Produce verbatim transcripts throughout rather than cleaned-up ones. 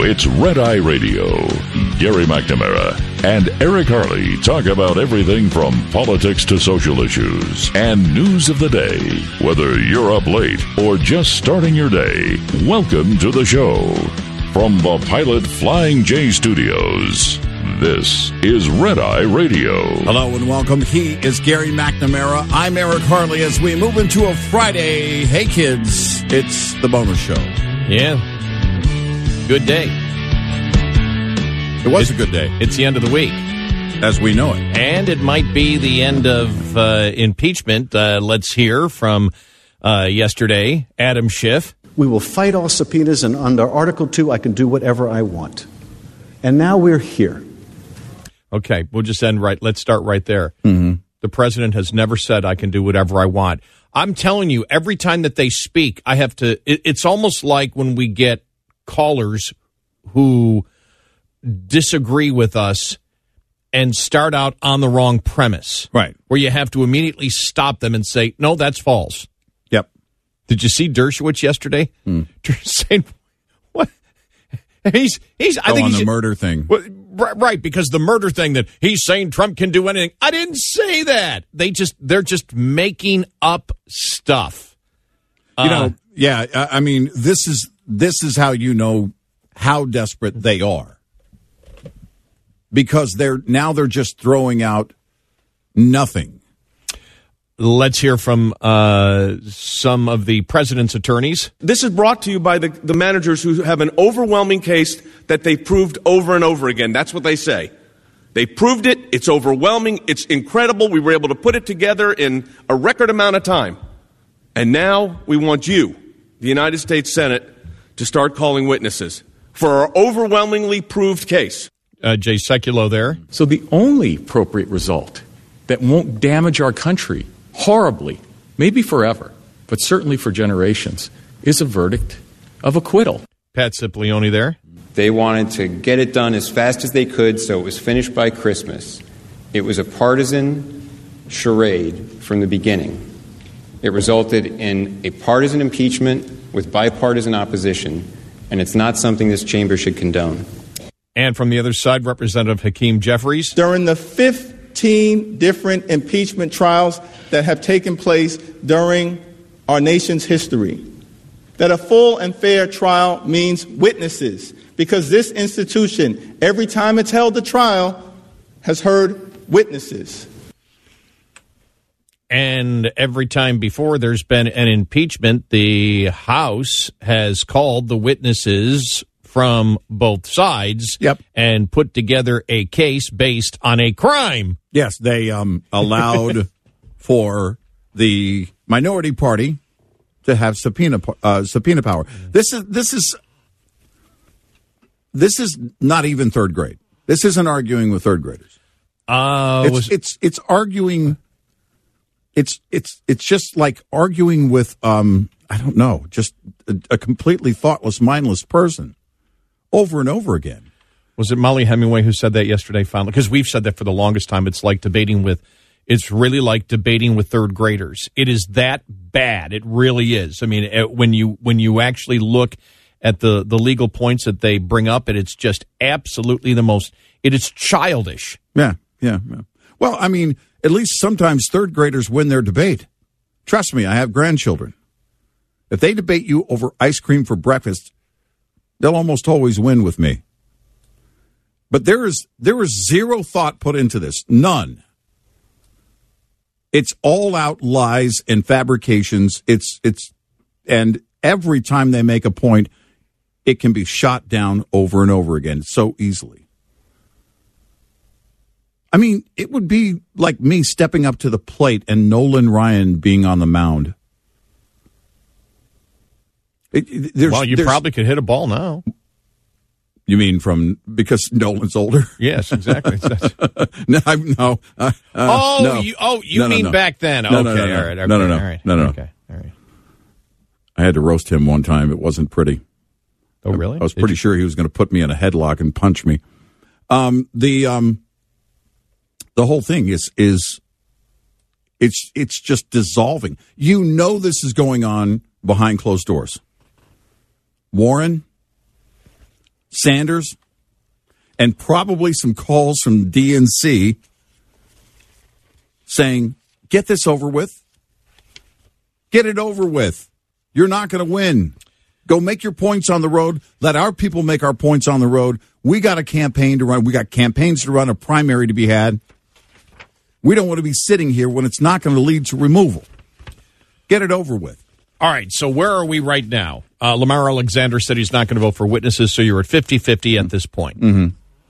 it's Red Eye Radio. Gary McNamara and Eric Harley talk about everything from politics to social issues and news of the day. Whether you're up late or just starting your day, welcome to the show. From the Pilot Flying J Studios, this is Red Eye Radio. Hello and welcome. He is Gary McNamara. I'm Eric Harley as we move into a Friday. Hey, kids, it's the bonus show. Yeah. Good day. It was it, a good day. It's the end of the week. As we know it. And it might be the end of uh, impeachment. Uh, let's hear from uh, yesterday, Adam Schiff. We will fight all subpoenas, and under Article two, I can do whatever I want. And now we're here. Okay, we'll just end right. Let's start right there. Mm-hmm. The president has never said I can do whatever I want. I'm telling you, every time that they speak, I have to. It, it's almost like when we get callers who disagree with us and start out on the wrong premise. Right. Where you have to immediately stop them and say, no, that's false. Yep. Did you see Dershowitz yesterday? Mm. Saying, what? He's, he's, I oh, think on he's, the murder thing. Well, right, because the murder thing that he's saying Trump can do anything. I didn't say that. They just, they're just making up stuff. You uh, know, yeah, I mean, this is, this is how you know how desperate they are. Because they're now they're just throwing out nothing. Let's hear from uh, some of the president's attorneys. This is brought to you by the, the managers who have an overwhelming case that they've proved over and over again. That's what they say. They proved it. It's overwhelming. It's incredible. We were able to put it together in a record amount of time. And now we want you, the United States Senate, to start calling witnesses for our overwhelmingly proved case. Uh, Jay Sekulow there. So the only appropriate result that won't damage our country horribly, maybe forever, but certainly for generations, is a verdict of acquittal. Pat Cipollone there. They wanted to get it done as fast as they could, so it was finished by Christmas. It was a partisan charade from the beginning. It resulted in a partisan impeachment with bipartisan opposition, and it's not something this chamber should condone. And from the other side, Representative Hakeem Jeffries. During the fifteen different impeachment trials that have taken place during our nation's history, that a full and fair trial means witnesses, because this institution, every time it's held a trial, has heard witnesses. And every time before there's been an impeachment, the House has called the witnesses from both sides yep. and put together a case based on a crime. Yes, they um, allowed for the minority party to have subpoena uh, subpoena power. This is this is this is not even third grade. This isn't arguing with third graders. Uh, it's, was, it's it's arguing. It's it's it's just like arguing with um, I don't know, just a, a completely thoughtless, mindless person. Over and over again. Was it Molly Hemingway who said that yesterday finally? Because we've said that for the longest time. It's like debating with, it's really like debating with third graders. It is that bad. It really is. I mean, when you when you actually look at the, the legal points that they bring up, and it's just absolutely the most, it is childish. Yeah, yeah, yeah. Well, I mean, at least sometimes third graders win their debate. Trust me, I have grandchildren. If they debate you over ice cream for breakfast, they'll almost always win with me. But there is there is zero thought put into this. None. It's all out lies and fabrications. It's it's and every time they make a point, it can be shot down over and over again so easily. I mean, it would be like me stepping up to the plate and Nolan Ryan being on the mound. It, it, well, you probably could hit a ball now. You mean from because Nolan's older? Yes, exactly. no, I, no. Uh, uh, oh, no. you, oh, you no, no, mean no. back then? No, okay, no, no, no. all right, okay, no, no, no, all right, no, no. Okay, all right. I had to roast him one time. It wasn't pretty. Oh, really? I was Did pretty you? sure he was going to put me in a headlock and punch me. Um, the um, the whole thing is is it's it's just dissolving. You know this is going on behind closed doors. Warren, Sanders, and probably some calls from D N C saying, get this over with. Get it over with. You're not going to win. Go make your points on the road. Let our people make our points on the road. We got a campaign to run. We got campaigns to run, a primary to be had. We don't want to be sitting here when it's not going to lead to removal. Get it over with. All right, so where are we right now? Uh, Lamar Alexander said he's not going to vote for witnesses, so you're at fifty-fifty at this point. Mm-hmm.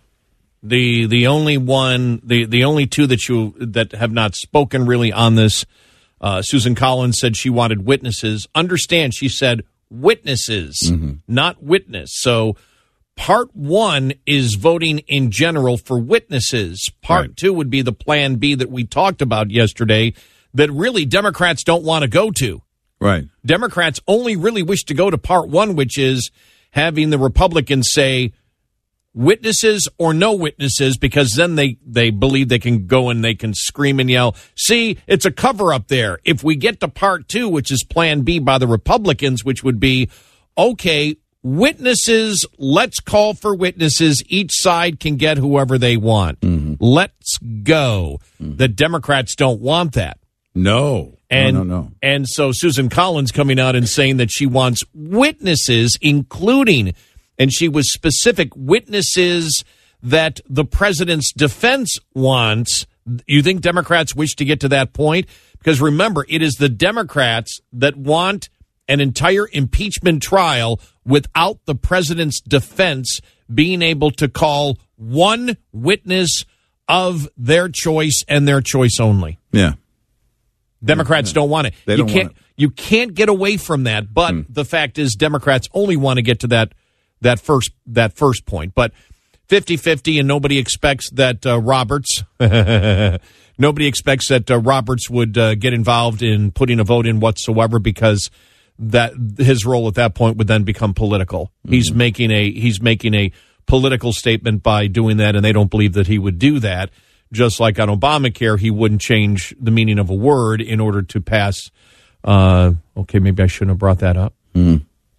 The the only one, the, the only two that you that have not spoken really on this, uh, Susan Collins said she wanted witnesses. Understand, she said witnesses, mm-hmm. not witness. So part one is voting in general for witnesses. Part right. two would be the plan B that we talked about yesterday that really Democrats don't want to go to. Right. Democrats only really wish to go to part one, which is having the Republicans say witnesses or no witnesses, because then they, they believe they can go and they can scream and yell, see, it's a cover-up there. If we get to part two, which is plan B by the Republicans, which would be, okay, witnesses, let's call for witnesses. Each side can get whoever they want. Mm-hmm. Let's go. Mm-hmm. The Democrats don't want that. No. And, no, no, no. And so Susan Collins coming out and saying that she wants witnesses, including, and she was specific, witnesses that the president's defense wants. You think Democrats wish to get to that point? Because remember, it is the Democrats that want an entire impeachment trial without the president's defense being able to call one witness of their choice and their choice only. Yeah. Democrats yeah. don't want it. They you don't can't want it. You can't get away from that, but mm. the fact is Democrats only want to get to that that first that first point. But fifty-fifty, and nobody expects that uh, Roberts nobody expects that uh, Roberts would uh, get involved in putting a vote in whatsoever, because that his role at that point would then become political. Mm. He's making a he's making a political statement by doing that, and they don't believe that he would do that. Just like on Obamacare, he wouldn't change the meaning of a word in order to pass. Uh, okay, maybe I shouldn't have brought that up. Mm.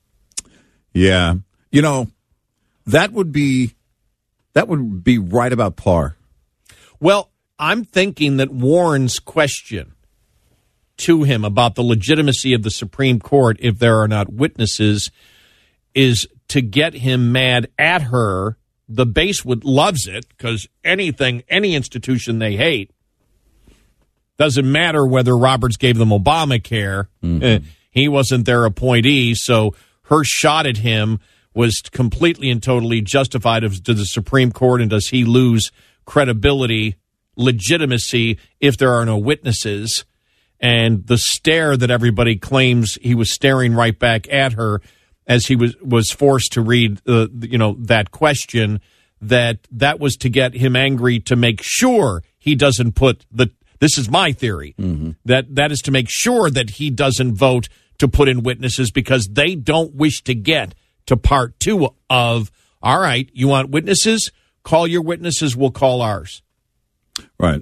Yeah. You know, that would be that would be right about par. Well, I'm thinking that Warren's question to him about the legitimacy of the Supreme Court, if there are not witnesses, is to get him mad at her. The base would loves it, because anything, any institution they hate, doesn't matter whether Roberts gave them Obamacare. Mm-hmm. He wasn't their appointee, so her shot at him was completely and totally justified of, to the Supreme Court, and does he lose credibility, legitimacy, if there are no witnesses? And the stare that everybody claims he was staring right back at her as he was, was forced to read, uh, you know, that question, that that was to get him angry, to make sure he doesn't put the, this is my theory, mm-hmm. that that is to make sure that he doesn't vote to put in witnesses, because they don't wish to get to part two of, all right, you want witnesses? Call your witnesses, we'll call ours. Right.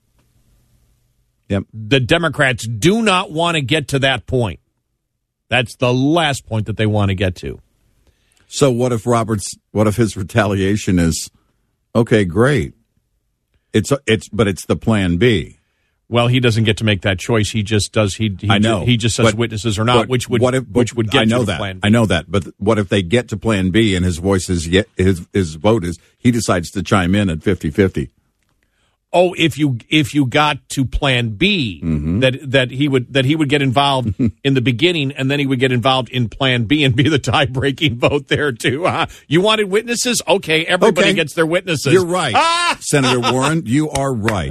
Yep. The Democrats do not want to get to that point. That's the last point that they want to get to. So what if Roberts, what if his retaliation is, okay, great. It's, it's, but it's the plan B. Well, he doesn't get to make that choice. He just does. He, he I know. He just says but, witnesses or not, which would, what if, which would get I know to that. plan B. I know that. But what if they get to plan B and his voice is yet, his, his vote is, he decides to chime in at fifty-fifty. Oh, if you if you got to plan B, mm-hmm. that that he would that he would get involved in the beginning, and then he would get involved in plan B and be the tie-breaking vote there too. Uh, you wanted witnesses? Okay, everybody okay. gets their witnesses. You're right, ah! Senator Warren. You are right,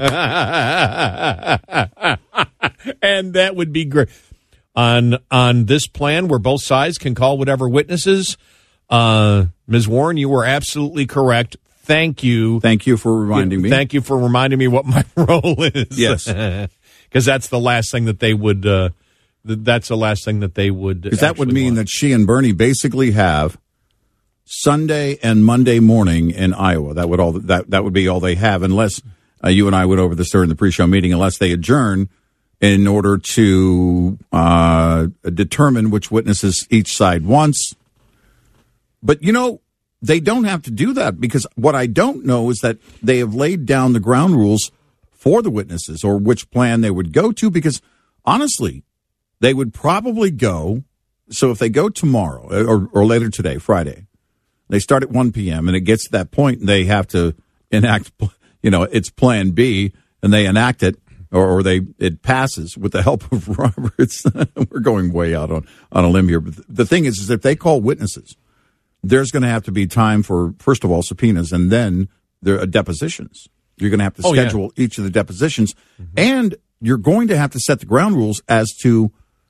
and that would be great. On on this plan, where both sides can call whatever witnesses, uh, Miz Warren, you were absolutely correct. Thank you. Thank you for reminding me. Thank you for reminding me what my role is. Yes. Because that's the last thing that they would, uh, that's the last thing that they would. Because that would mean want. that she and Bernie basically have Sunday and Monday morning in Iowa. That would all, that, that would be all they have, unless uh, you and I went over this during the pre-show meeting, unless they adjourn in order to uh, determine which witnesses each side wants. But, you know, they don't have to do that, because what I don't know is that they have laid down the ground rules for the witnesses or which plan they would go to, because honestly, they would probably go. So if they go tomorrow or, or later today, Friday, they start at one p.m. and it gets to that point and they have to enact, you know, it's plan B, and they enact it, or, or they it passes with the help of Roberts. We're going way out on, on a limb here. But the thing is, is if they call witnesses, there's going to have to be time for, first of all, subpoenas, and then there are depositions. You're going to have to oh, schedule yeah. each of the depositions, mm-hmm. and you're going to have to set the ground rules as to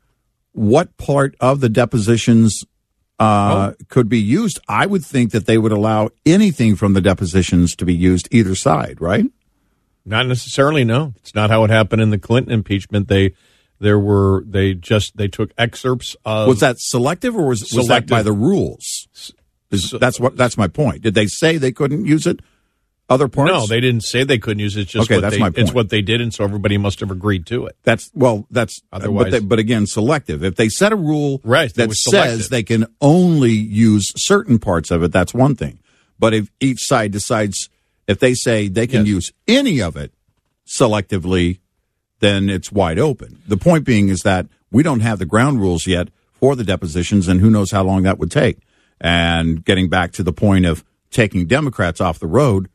what part of the depositions uh, oh. could be used. I would think that they would allow anything from the depositions to be used either side, right? Not necessarily, no. It's not how it happened in the Clinton impeachment. They there were they just they took excerpts of Was that selective, or was, was that by the rules? Is, that's what that's my point. Did they say they couldn't use it? Other parts? No, they didn't say they couldn't use it. It's just okay, what that's they, my point. It's what they did, and so everybody must have agreed to it. That's well, that's otherwise. But, they, but again, selective. If they set a rule right, that says they can only use certain parts of it, that's one thing. But if each side decides, if they say they can yes. use any of it selectively, then it's wide open. The point being is that we don't have the ground rules yet for the depositions, and who knows how long that would take. And getting back to the point of taking Democrats off the road.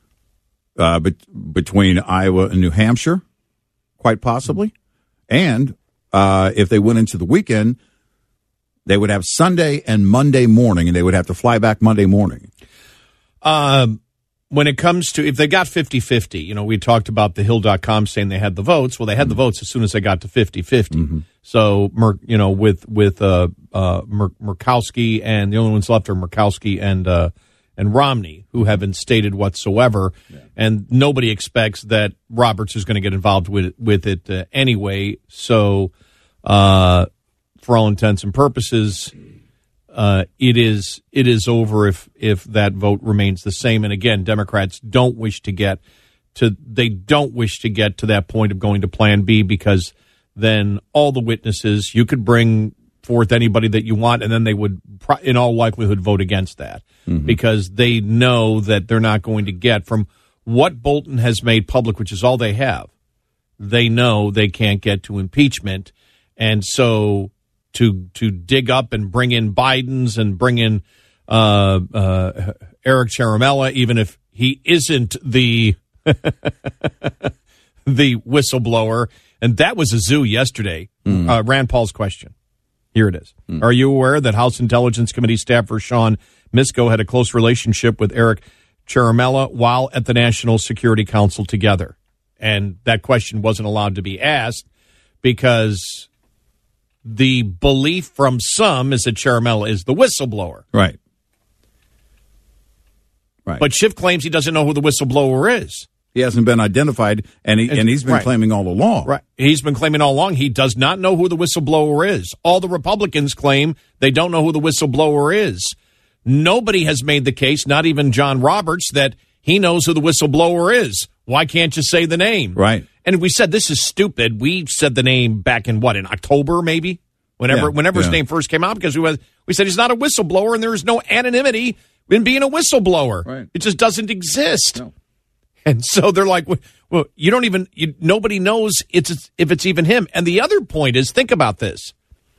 Uh, bet- between Iowa and New Hampshire, quite possibly. And uh, if they went into the weekend, they would have Sunday and Monday morning, and they would have to fly back Monday morning. Um, when it comes to, if they got fifty-fifty, you know, we talked about the Hill dot com saying they had the votes. Well, they had mm-hmm. the votes as soon as they got to fifty-fifty. Mm-hmm. So, you know, with, with uh, uh, Mur- Murkowski, and the only ones left are Murkowski and uh, and Romney, who haven't stated whatsoever, yeah. and nobody expects that Roberts is going to get involved with with it uh, anyway. So, uh, for all intents and purposes, uh, it is it is over if if that vote remains the same. And again, Democrats don't wish to get to they don't wish to get to that point of going to Plan B, because then all the witnesses, you could bring forth anybody that you want, and then they would, in all likelihood, vote against that, mm-hmm. because they know that they're not going to get, from what Bolton has made public, which is all they have, they know they can't get to impeachment. And so to to dig up and bring in Biden's and bring in uh, uh, Eric Ciaramella, even if he isn't the the whistleblower, and that was a zoo yesterday, mm-hmm. uh, Rand Paul's question. Here it is. Mm. Are you aware that House Intelligence Committee staffer Sean Misko had a close relationship with Eric Ciaramella while at the National Security Council together? And that question wasn't allowed to be asked because the belief from some is that Ciaramella is the whistleblower. Right. Right. But Schiff claims he doesn't know who the whistleblower is. He hasn't been identified, and, he, and he's been right. claiming all along. Right. He's been claiming all along he does not know who the whistleblower is. All the Republicans claim they don't know who the whistleblower is. Nobody has made the case, not even John Roberts, that he knows who the whistleblower is. Why can't you say the name? Right. And we said this is stupid. We said the name back in, what, in October maybe? Whenever yeah, whenever yeah. his name first came out, because we, was, we said he's not a whistleblower, and there is no anonymity in being a whistleblower. Right. It just doesn't exist. No. And so they're like, well, you don't even, you, nobody knows it's if it's even him. And the other point is, think about this.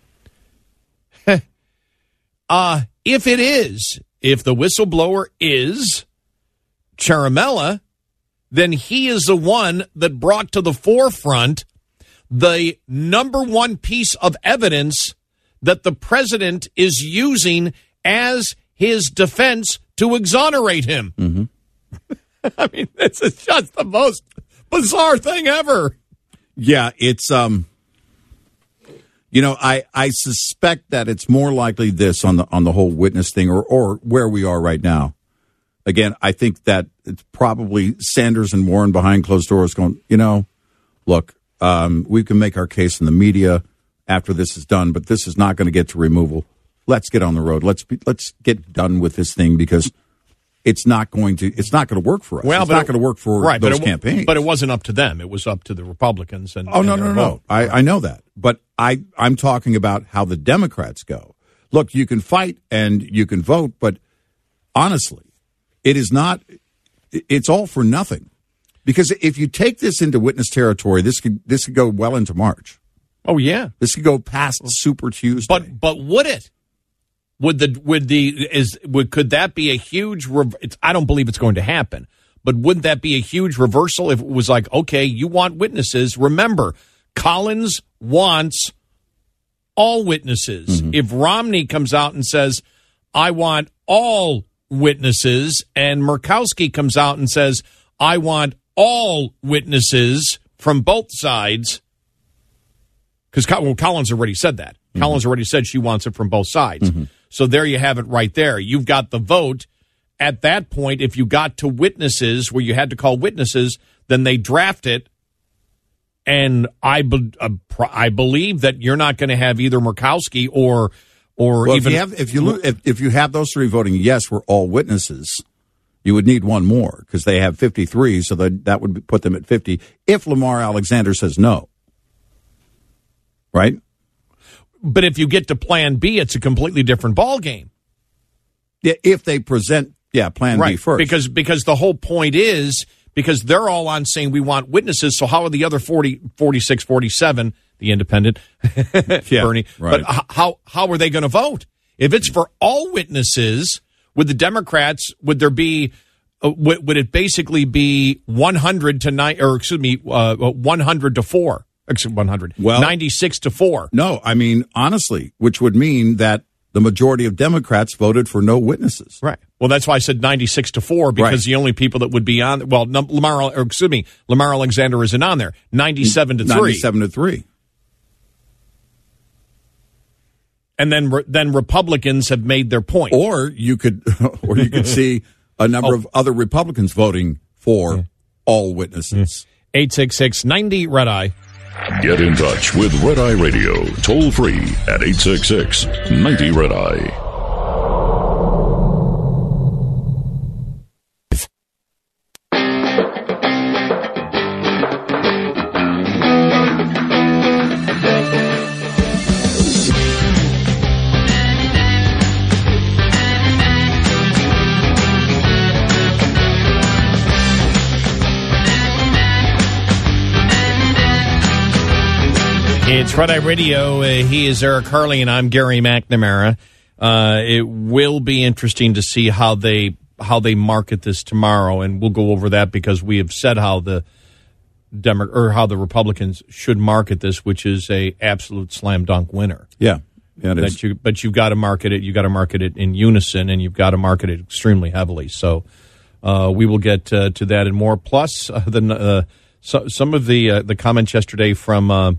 uh, if it is, if the whistleblower is Ciaramella, then he is the one that brought to the forefront the number one piece of evidence that the president is using as his defense to exonerate him. Mm-hmm. I mean, this is just the most bizarre thing ever. Yeah, it's, um, you know, I, I suspect that it's more likely this on the on the whole witness thing, or, or where we are right now. Again, I think that it's probably Sanders and Warren behind closed doors going, you know, look, um, we can make our case in the media after this is done, but this is not going to get to removal. Let's get on the road. Let's be, let's get done with this thing, because it's not going to it's not going to work for us. Well, it's not it, going to work for right, those but it, campaigns. But it wasn't up to them. It was up to the Republicans. And oh and no no no no! I, I know that, but I I'm talking about how the Democrats go. Look, you can fight and you can vote, but honestly, it is not, it's all for nothing. Because if you take this into witness territory, this could this could go well into March. Oh, yeah. This could go past Super Tuesday. But but would it? Would the would the is would could that be a huge? Rev- it's, I don't believe it's going to happen. But wouldn't that be a huge reversal if it was like, okay, you want witnesses? Remember, Collins wants all witnesses. Mm-hmm. If Romney comes out and says, I want all witnesses, and Murkowski comes out and says, I want all witnesses from both sides, because well, Collins already said that. Mm-hmm. Collins already said she wants it from both sides. Mm-hmm. So there you have it right there. You've got the vote. At that point, if you got to witnesses where you had to call witnesses, then they draft it. And I, be, uh, I believe that you're not going to have either Murkowski or or well, even if you have if you lo- if, if you have those three voting yes, we're all witnesses. You would need one more because they have fifty-three, so that that would put them at fifty. If Lamar Alexander says no, right? But if you get to Plan B, it's a completely different ballgame. Yeah, if they present, yeah, Plan right. B first, because because the whole point is. Because they're all on saying we want witnesses, so how are the other forty, forty-six, forty-seven, the independent, yeah, Bernie, right. but how how are they going to vote? If it's for all witnesses, would the Democrats, would there be, uh, would, would it basically be one hundred to nine, or excuse me, uh, one hundred to four? Excuse one hundred, well, ninety-six to four. No, I mean, honestly, which would mean that the majority of Democrats voted for no witnesses. Right. Well, that's why I said ninety-six to four, because right. the only people that would be on, well, Lamar, or excuse me, Lamar Alexander isn't on there. ninety-seven to three. ninety-seven to three. And then, then Republicans have made their point. Or you could, or you could see a number oh. of other Republicans voting for yeah. all witnesses. eight six six, ninety, Red Eye. Get in touch with Red Eye Radio, toll free at eight six six, ninety, Red Eye. It's Red Eye Radio. Uh, he is Eric Harley, and I'm Gary McNamara. Uh, it will be interesting to see how they how they market this tomorrow, and we'll go over that because we have said how the Demo- or how the Republicans should market this, which is a absolute slam dunk winner. Yeah, yeah, it that is. You, but you've got to market it. You've got to market it in unison, and you've got to market it extremely heavily. So uh, we will get uh, to that and more. Plus, uh, the uh, so, some of the uh, the comments yesterday from. Uh,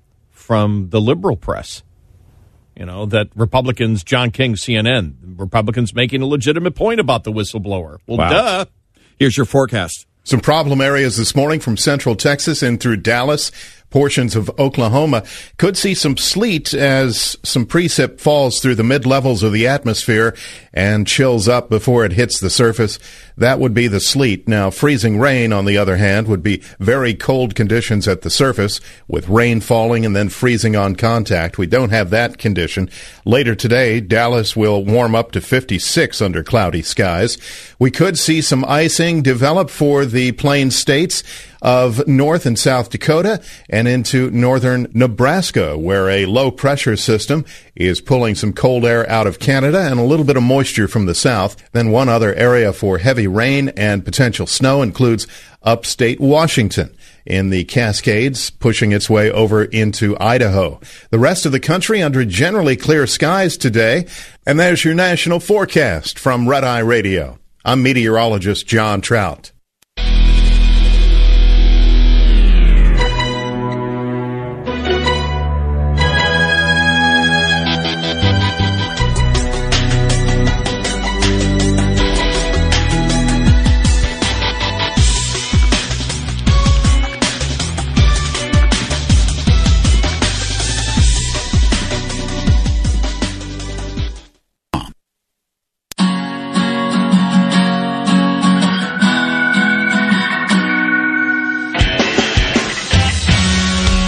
from the liberal press, you know, that Republicans, John King, C N N, Republicans making a legitimate point about the whistleblower. Well, wow. duh. Here's your forecast. Some problem areas this morning from central Texas and through Dallas. Portions of Oklahoma could see some sleet as some precip falls through the mid-levels of the atmosphere and chills up before it hits the surface. That would be the sleet. Now, freezing rain, on the other hand, would be very cold conditions at the surface with rain falling and then freezing on contact. We don't have that condition. Later today, Dallas will warm up to fifty-six under cloudy skies. We could see some icing develop for the Plains states of North and South Dakota and into northern Nebraska, where a low-pressure system is pulling some cold air out of Canada and a little bit of moisture from the south. Then one other area for heavy rain and potential snow includes upstate Washington in the Cascades, pushing its way over into Idaho. The rest of the country under generally clear skies today. And there's your national forecast from Red Eye Radio. I'm meteorologist John Trout.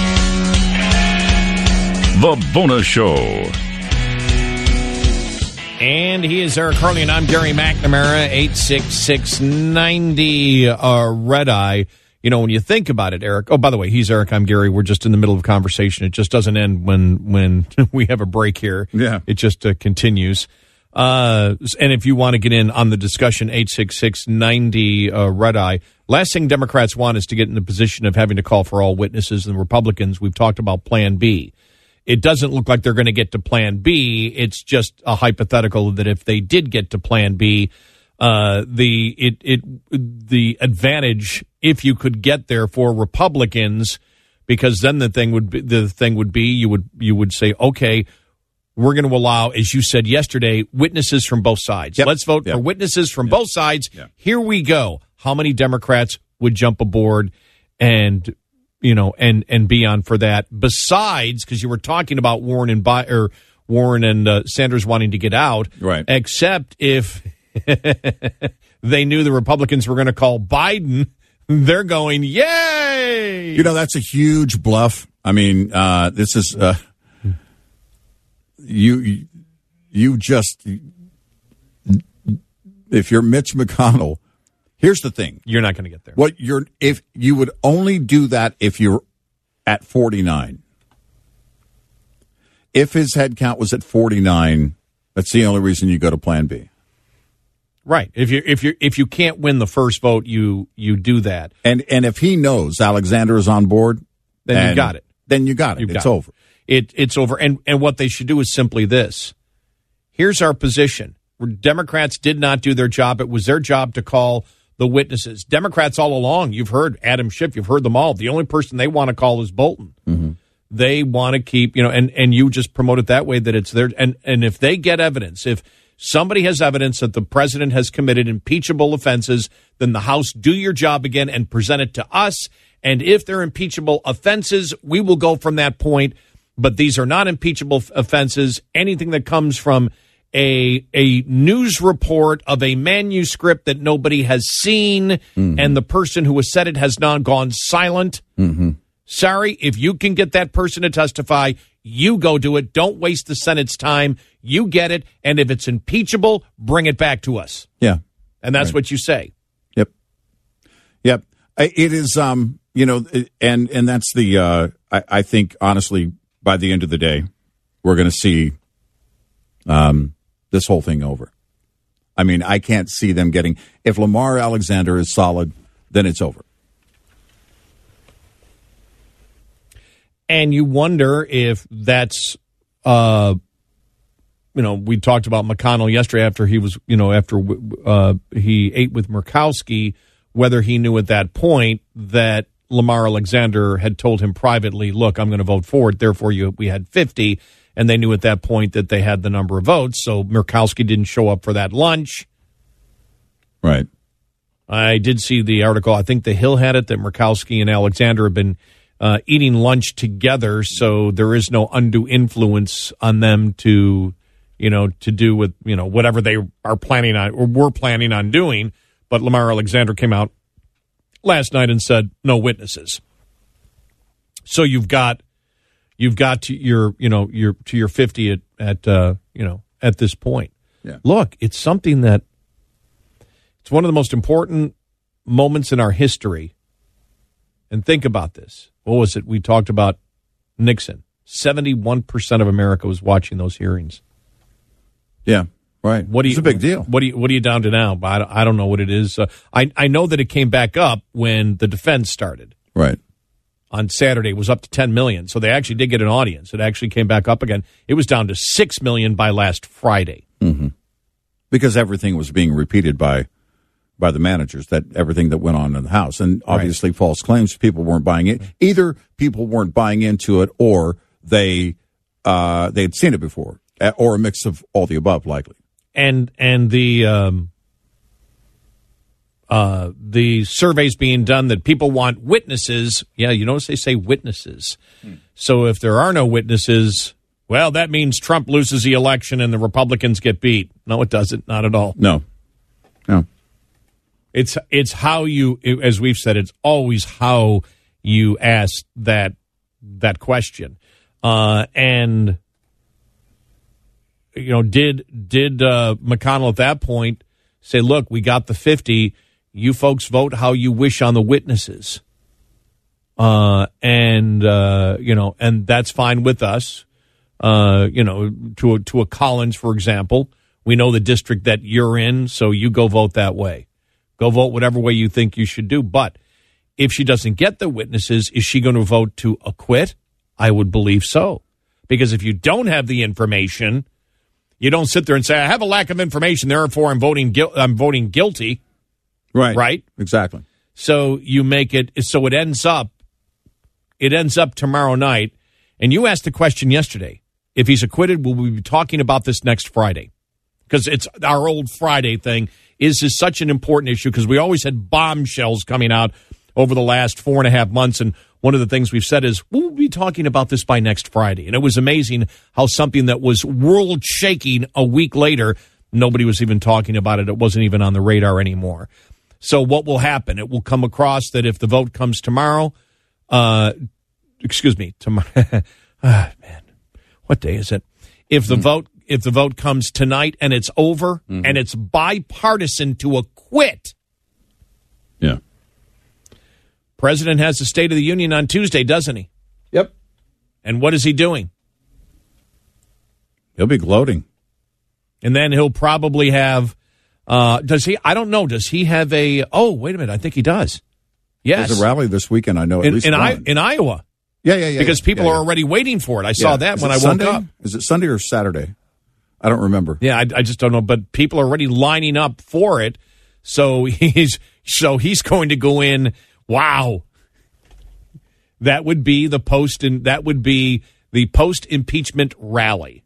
The Bonus Show. And he is Eric Harley, and I'm Gary McNamara, eight six six, nine zero, uh, Red Eye. You know, when you think about it, Eric, oh, by the way, he's Eric, I'm Gary. We're just in the middle of a conversation. It just doesn't end when when we have a break here. Yeah. It just uh, continues. Uh, and if you want to get in on the discussion, eight six six, nine zero, uh, Red Eye. Last thing Democrats want is to get in the position of having to call for all witnesses, and Republicans, we've talked about Plan B. It doesn't look like they're going to get to Plan B. It's just a hypothetical that if they did get to Plan B, uh, the it it the advantage, if you could get there for Republicans, because then the thing would be, the thing would be you would you would say, okay, we're going to allow, as you said yesterday, witnesses from both sides. Yep. Let's vote yep. for witnesses from yep. both sides. Yep. Here we go. How many Democrats would jump aboard and you know, and and be on for that? Besides, because you were talking about Warren and Bi- or Warren and uh, Sanders wanting to get out, right? Except if they knew the Republicans were going to call Biden, they're going, yay! You know, that's a huge bluff. I mean, uh, this is uh, you. You just if you're Mitch McConnell. Here's the thing. You're not going to get there. What you're if you would only do that if you're at forty-nine. If his head count was at forty-nine, that's the only reason you go to Plan B. Right. If you if you if you can't win the first vote, you you do that. And and if he knows Alexander is on board, then you got it. Then you got it. You've it's got over. It. it it's over. And and what they should do is simply this. Here's our position. Democrats did not do their job. It was their job to call the witnesses. Democrats all along, you've heard Adam Schiff, you've heard them all. The only person they want to call is Bolton. Mm-hmm. They want to keep, you know, and, and you just promote it that way that it's there. And, and if they get evidence, if somebody has evidence that the president has committed impeachable offenses, then the House do your job again and present it to us. And if they're impeachable offenses, we will go from that point. But these are not impeachable f- offenses. Anything that comes from a a news report of a manuscript that nobody has seen, mm-hmm. and the person who has said it has now gone silent. Mm-hmm. Sorry, if you can get that person to testify, you go do it. Don't waste the Senate's time. You get it, and if it's impeachable, bring it back to us. Yeah, and that's right. what you say. Yep, yep. It is, um, you know, and and that's the. Uh, I, I think honestly, by the end of the day, we're going to see. Um. This whole thing over. I mean, I can't see them getting. If Lamar Alexander is solid, then it's over. And you wonder if that's, uh, you know, we talked about McConnell yesterday after he was, you know, after uh, he ate with Murkowski, whether he knew at that point that Lamar Alexander had told him privately, look, I'm going to vote for it. Therefore, you, we had fifty. And they knew at that point that they had the number of votes, so Murkowski didn't show up for that lunch. Right. I did see the article. I think The Hill had it that Murkowski and Alexander have been uh, eating lunch together, so there is no undue influence on them to, you know, to do with, you know, whatever they are planning on or were planning on doing. But Lamar Alexander came out last night and said no witnesses. So you've got. You've got to your, you know, your to your fifty at, at uh, you know, at this point. Yeah. Look, it's something that it's one of the most important moments in our history. And think about this. What was it? We talked about Nixon. seventy-one percent of America was watching those hearings. Yeah, right. What do you, it's a big deal. What do you, what are you down to now? I don't, I don't know what it is. Uh, I I know that it came back up when the defense started. Right. On Saturday, it was up to ten million. So they actually did get an audience. It actually came back up again. It was down to six million by last Friday. Mm-hmm. Because everything was being repeated by by the managers, that everything that went on in the House. And obviously right. false claims, people weren't buying it. Either people weren't buying into it or they, uh, they'd seen it before, or a mix of all the above, likely. And, and the... Um Uh, the surveys being done that people want witnesses. Yeah, you notice they say witnesses. Hmm. So if there are no witnesses, well, that means Trump loses the election and the Republicans get beat. No, it doesn't. Not at all. No. No. It's it's how you, as we've said, it's always how you ask that that question. Uh, and you know, did did uh, McConnell at that point say, look, we got the fifty, you folks vote how you wish on the witnesses. Uh, and, uh, you know, and that's fine with us. Uh, you know, to a, to a Collins, for example, we know the district that you're in, so you go vote that way. Go vote whatever way you think you should do. But if she doesn't get the witnesses, is she going to vote to acquit? I would believe so. Because if you don't have the information, you don't sit there and say, I have a lack of information, therefore I'm voting, gui- I'm voting guilty. Right. Right? Exactly. So you make it, so it ends up, it ends up tomorrow night. And you asked the question yesterday, if he's acquitted, will we be talking about this next Friday? Because it's our old Friday thing. Is this such an important issue? Because we always had bombshells coming out over the last four and a half months. And one of the things we've said is, we'll be talking about this by next Friday. And it was amazing how something that was world shaking a week later, nobody was even talking about it. It wasn't even on the radar anymore. So what will happen? It will come across that if the vote comes tomorrow, uh, excuse me, tomorrow, ah, man, what day is it? If the mm. vote, if the vote comes tonight and it's over mm-hmm. and it's bipartisan to acquit. Yeah. President has the State of the Union on Tuesday, doesn't he? Yep. And what is he doing? He'll be gloating. And then he'll probably have, uh, does he, I don't know, does he have a, oh, wait a minute, I think he does. Yes. There's a rally this weekend, I know, at in, least in, one. I, in Iowa. Yeah, yeah, yeah. Because yeah, people yeah, are yeah. already waiting for it. I saw yeah. that Is when it I woke Sunday? up. Is it Sunday or Saturday? I don't remember. Yeah, I, I just don't know. But people are already lining up for it. So he's so he's going to go in. Wow. That would be the post and that would be the post impeachment rally.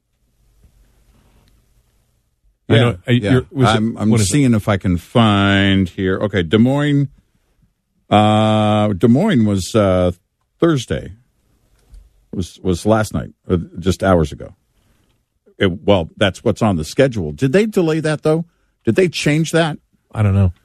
Yeah, I know, yeah. was I'm, it, I'm seeing it? if I can find here. Okay, Des Moines. Uh, Des Moines was uh, Thursday. Was was last night, uh, just hours ago. It, well, that's what's on the schedule. Did they delay that though? Did they change that? I don't know.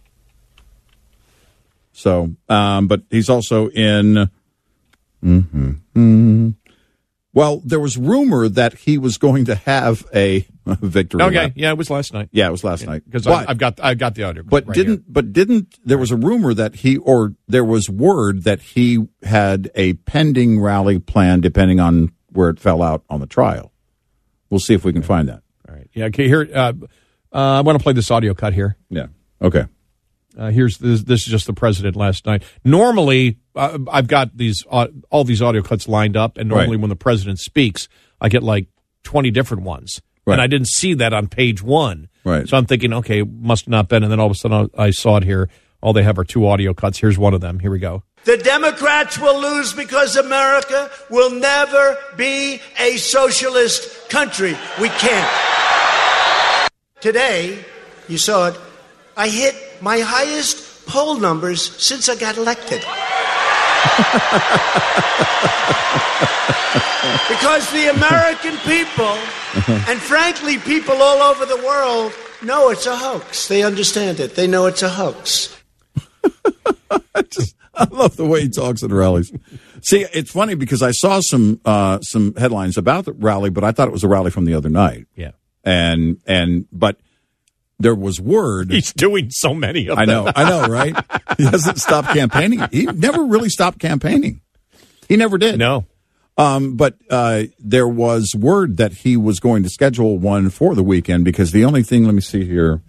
So, um, but he's also in. Mm-hmm, mm-hmm. Well, there was rumor that he was going to have a victory. Okay, lap. yeah, it was last night. Yeah, it was last yeah, night because I've got I got the audio. But right didn't here. but didn't there was a rumor that he or there was word that he had a pending rally plan, depending on where it fell out on the trial. We'll see if we can find that. All right. Yeah. Okay. Here, uh, uh, I want to play this audio cut here. Yeah. Okay. Uh, here's this, this is just the president last night. Normally, uh, I've got these uh, all these audio cuts lined up, and normally right. when the president speaks, I get like twenty different ones, right. and I didn't see that on page one. Right. So I'm thinking, okay, must not been, and then all of a sudden I saw it here. All they have are two audio cuts. Here's one of them. Here we go. The Democrats will lose because America will never be a socialist country. We can't. Today, you saw it, I hit my highest poll numbers since I got elected. Because the American people, and frankly, people all over the world, know it's a hoax. They understand it. They know it's a hoax. I just I love the way he talks at rallies. See, it's funny because I saw some uh, some headlines about the rally, but I thought it was a rally from the other night. Yeah, and and but there was word he's doing so many of I them. know, I know, right? He hasn't stopped campaigning. He never really stopped campaigning. He never did. No. Um, but uh, there was word that he was going to schedule one for the weekend because the only thing, let me see here.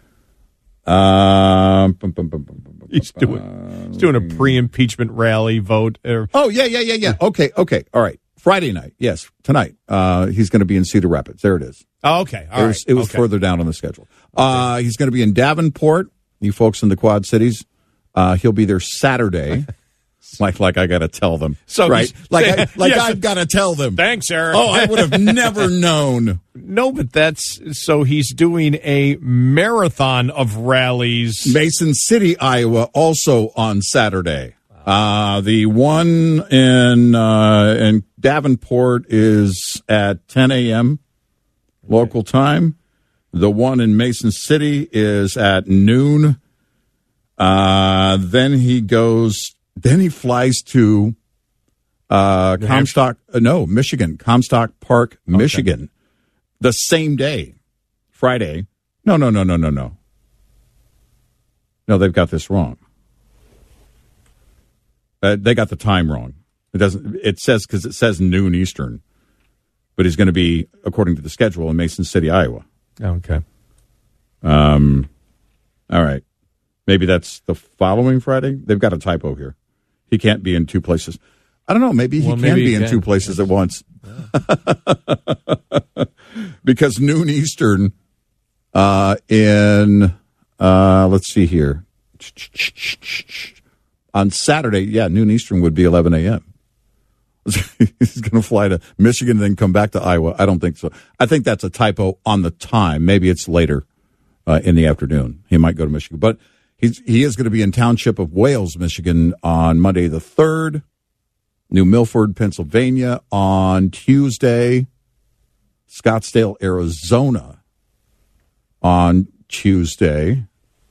Um, bum, bum, bum, bum, bum, he's doing he's doing a pre-impeachment rally vote. Oh yeah, yeah, yeah, yeah. Okay, okay, all right. Friday night, yes, tonight. Uh, he's going to be in Cedar Rapids. There it is. Oh, okay, all it right. was, it was okay. further down on the schedule. Uh, he's going to be in Davenport. You folks in the Quad Cities. Uh, he'll be there Saturday. Like, like I got to tell them. So right? Like, I, like yes, I've got to tell them. Thanks, Eric. Oh, I would have never known. No, but that's so he's doing a marathon of rallies. Mason City, Iowa, also on Saturday. Uh, the one in uh, in Davenport is at ten a.m. local time. The one in Mason City is at noon. Uh, then he goes. Then he flies to uh, Comstock. Uh, no, Michigan, Comstock Park, Michigan. the same day, Friday. No, no, no, no, no, no. No, they've got this wrong. Uh, they got the time wrong. It doesn't. It says because it says noon Eastern, but he's going to be, according to the schedule, in Mason City, Iowa. Okay. Um. All right. Maybe that's the following Friday. They've got a typo here. He can't be in two places. I don't know. Maybe he well, can maybe be he in can. two places yes. at once. Yeah. Because noon Eastern uh, in, uh, let's see here. On Saturday, yeah, noon Eastern would be eleven a.m. He's going to fly to Michigan and then come back to Iowa. I don't think so. I think that's a typo on the time. Maybe it's later uh, in the afternoon. He might go to Michigan. But he's, he is going to be in Township of Wales, Michigan on Monday the third. New Milford, Pennsylvania on Tuesday. Scottsdale, Arizona on Tuesday.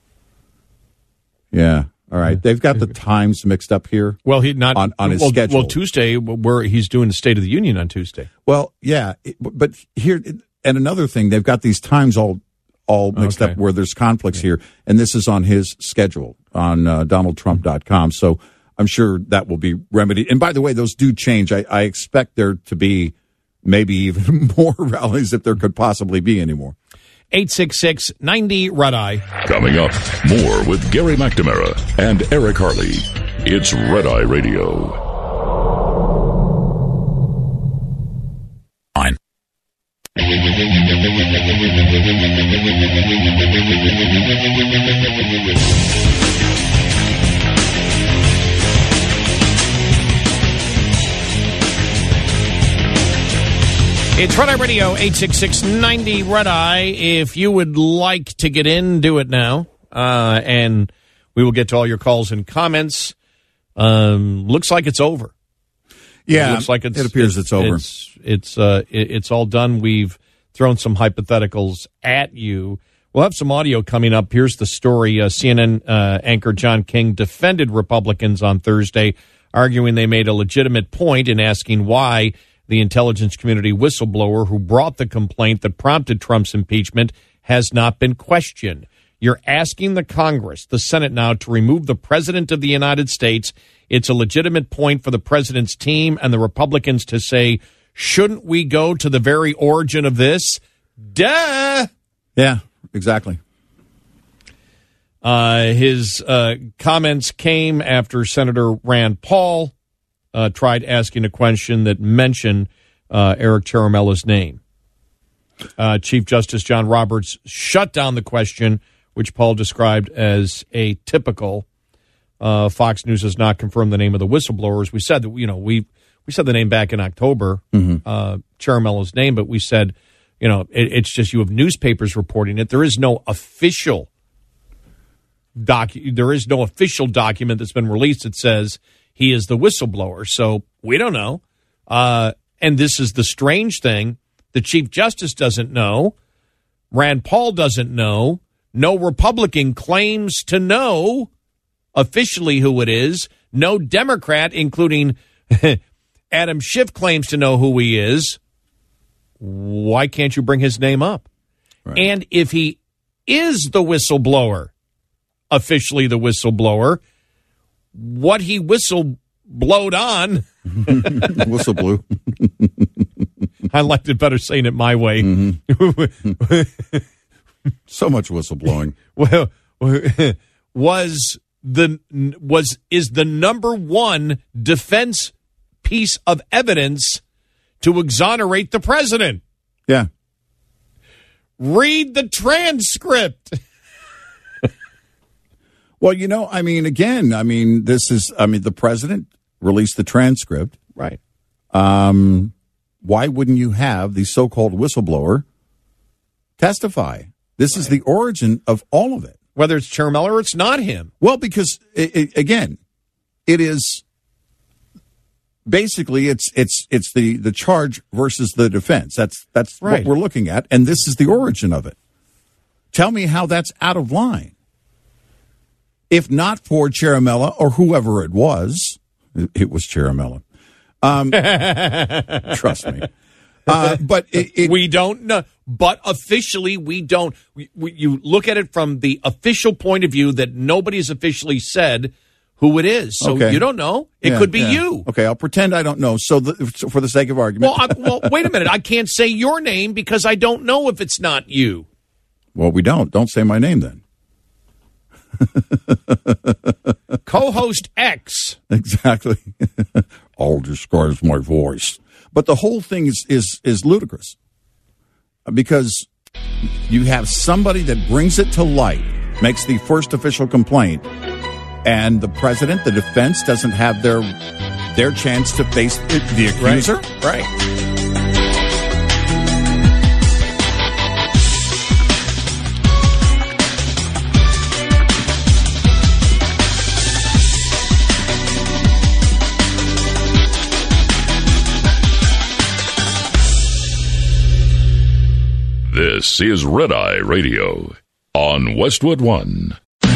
Yeah. All right. They've got the times mixed up here. Well, he not on, on his well, schedule. Well, Tuesday, where he's doing the State of the Union on Tuesday. Well, yeah, it, but here and another thing, they've got these times all all mixed okay. up where there's conflicts here, and this is on his schedule on uh, Donald Trump dot com. So I'm sure that will be remedied. And by the way, those do change. I, I expect there to be maybe even more rallies if there could possibly be any more. eight six six, ninety, Red Eye. Coming up, more with Gary McNamara and Eric Harley. It's Red Eye Radio. Fine. It's Red Eye Radio, eight six six, ninety, Red Eye. If you would like to get in, do it now. Uh, and we will get to all your calls and comments. Um, looks like it's over. Yeah, it looks like it's, it appears it's, it's over. It's it's, uh, it, it's all done. We've thrown some hypotheticals at you. We'll have some audio coming up. Here's the story. Uh, C N N uh, anchor John King defended Republicans on Thursday, arguing they made a legitimate point in asking why the intelligence community whistleblower who brought the complaint that prompted Trump's impeachment has not been questioned. You're asking the Congress, the Senate now, to remove the President of the United States. It's a legitimate point for the President's team and the Republicans to say, shouldn't we go to the very origin of this? Duh! Yeah, exactly. Uh, his uh, comments came after Senator Rand Paul Uh, tried asking a question that mentioned uh, Eric Ciaramella's name. Uh, Chief Justice John Roberts shut down the question, which Paul described as atypical. Uh, Fox News has not confirmed the name of the whistleblowers. We said that you know we we said the name back in October, mm-hmm. uh, Ciaramella's name, but we said you know it, it's just you have newspapers reporting it. There is no official doc. There is no official document that's been released that says he is the whistleblower, so we don't know. Uh, and this is the strange thing. The Chief Justice doesn't know. Rand Paul doesn't know. No Republican claims to know officially who it is. No Democrat, including Adam Schiff, claims to know who he is. Why can't you bring his name up? Right. And if he is the whistleblower, officially the whistleblower, what he whistle blowed on. Whistle blew. I liked it better saying it my way. Mm-hmm. So much whistleblowing. Well, was the was is the number one defense piece of evidence to exonerate the president. Yeah. Read the transcript. Well, you know, I mean, again, I mean, this is, I mean, the president released the transcript. Right. Um, why wouldn't you have the so-called whistleblower testify? This right. is the origin of all of it. Whether it's Ciaramella or it's not him. Well, because, it, it, again, it is basically it's it's it's the, the charge versus the defense. That's, that's right. what we're looking at, and this is the origin of it. Tell me how that's out of line. If not for Ciaramella or whoever it was, it was Ciaramella. Um, trust me. Uh, but it, it, we don't know. But officially, we don't. We, we, you look at it from the official point of view that nobody's officially said who it is. So okay. you don't know. It yeah, could be yeah. you. Okay, I'll pretend I don't know. So, the, so for the sake of argument. Well, I, well, wait a minute. I can't say your name because I don't know if it's not you. Well, we don't. Don't say my name then. Co-host X. Exactly. I'll disguise my voice. But the whole thing is, is, is ludicrous because you have somebody that brings it to light, makes the first official complaint, and the president, the defense, doesn't have their their chance to face the accuser. Right. right. This is Red Eye Radio on Westwood One.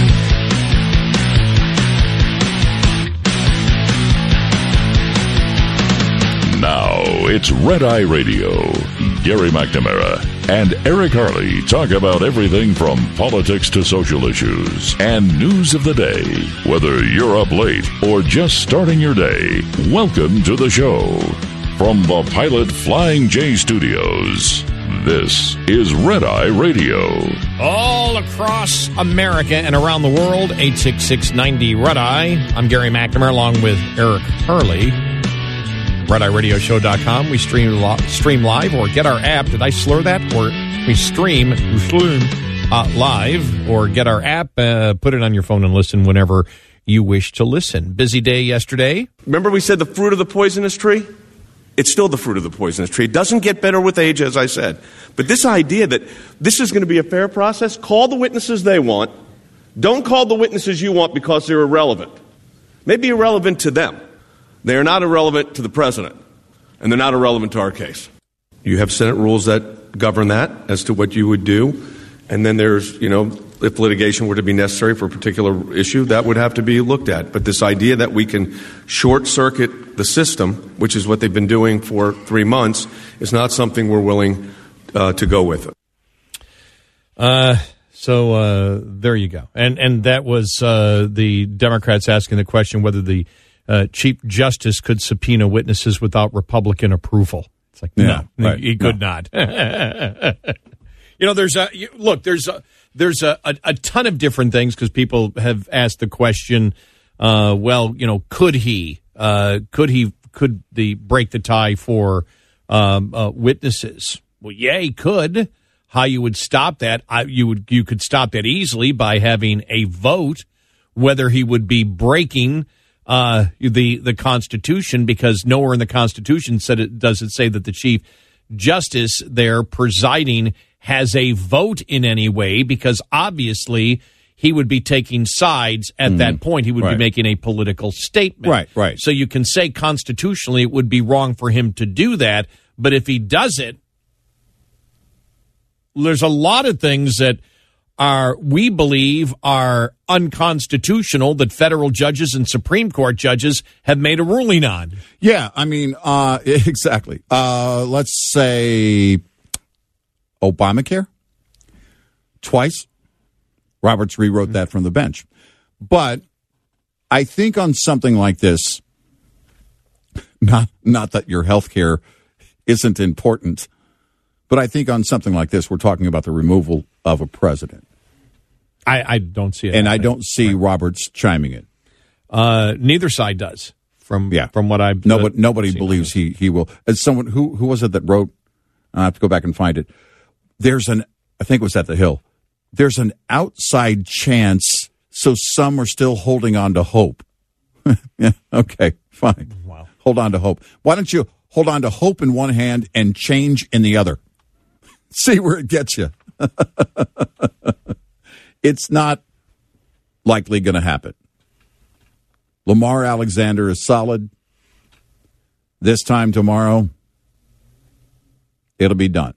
Now it's Red Eye Radio. Gary McNamara and Eric Harley talk about everything from politics to social issues and news of the day. Whether you're up late or just starting your day, welcome to the show. From the Pilot Flying J Studios, this is Red Eye Radio. All across America and around the world, eight six six, ninety, Red Eye. I'm Gary McNamara along with Eric Hurley. red eye radio show dot com. We stream, lo- stream live or get our app. Did I slur that? Or we stream uh, live or get our app, uh, put it on your phone and listen whenever you wish to listen. Busy day yesterday. Remember we said the fruit of the poisonous tree? It's still the fruit of the poisonous tree. It doesn't get better with age, as I said. But this idea that this is going to be a fair process, call the witnesses they want. Don't call the witnesses you want because they're irrelevant. Maybe irrelevant to them. They are not irrelevant to the president, and they're not irrelevant to our case. You have Senate rules that govern that as to what you would do. And then there's, you know, if litigation were to be necessary for a particular issue, that would have to be looked at. But this idea that we can short-circuit the system, which is what they've been doing for three months, is not something we're willing uh, to go with. Uh, so uh, there you go. And and that was uh, the Democrats asking the question whether the uh, Chief Justice could subpoena witnesses without Republican approval. It's like, yeah, no, right. he could no. not. You know, there's a look. There's a there's a, a, a ton of different things because people have asked the question. Uh, well, you know, could he? Uh, could he? Could the break the tie for um, uh, witnesses? Well, yeah, he could. How you would stop that? I, you would you could stop that easily by having a vote whether he would be breaking uh, the the Constitution, because nowhere in the Constitution said it does it say that the Chief Justice there presiding has a vote in any way, because obviously he would be taking sides at mm, that point. He would right. be making a political statement. Right, right. So you can say constitutionally it would be wrong for him to do that, but if he does it, there's a lot of things that are, we believe, are unconstitutional that federal judges and Supreme Court judges have made a ruling on. Yeah, I mean, uh, exactly. Uh, let's say Obamacare twice. Roberts rewrote that from the bench. But I think on something like this, not not that your health care isn't important, but I think on something like this, we're talking about the removal of a president. I, I don't see it. And happening. I don't see right. Roberts chiming in. Uh, neither side does. From yeah. from what I've nobody, nobody seen believes he, he will. As someone who who was it that wrote? I have to go back and find it. There's an I think it was at the Hill. There's an outside chance, so some are still holding on to hope. Yeah, okay, fine. Wow. Hold on to hope. Why don't you hold on to hope in one hand and change in the other? See where it gets you. It's not likely going to happen. Lamar Alexander is solid. This time tomorrow, it'll be done.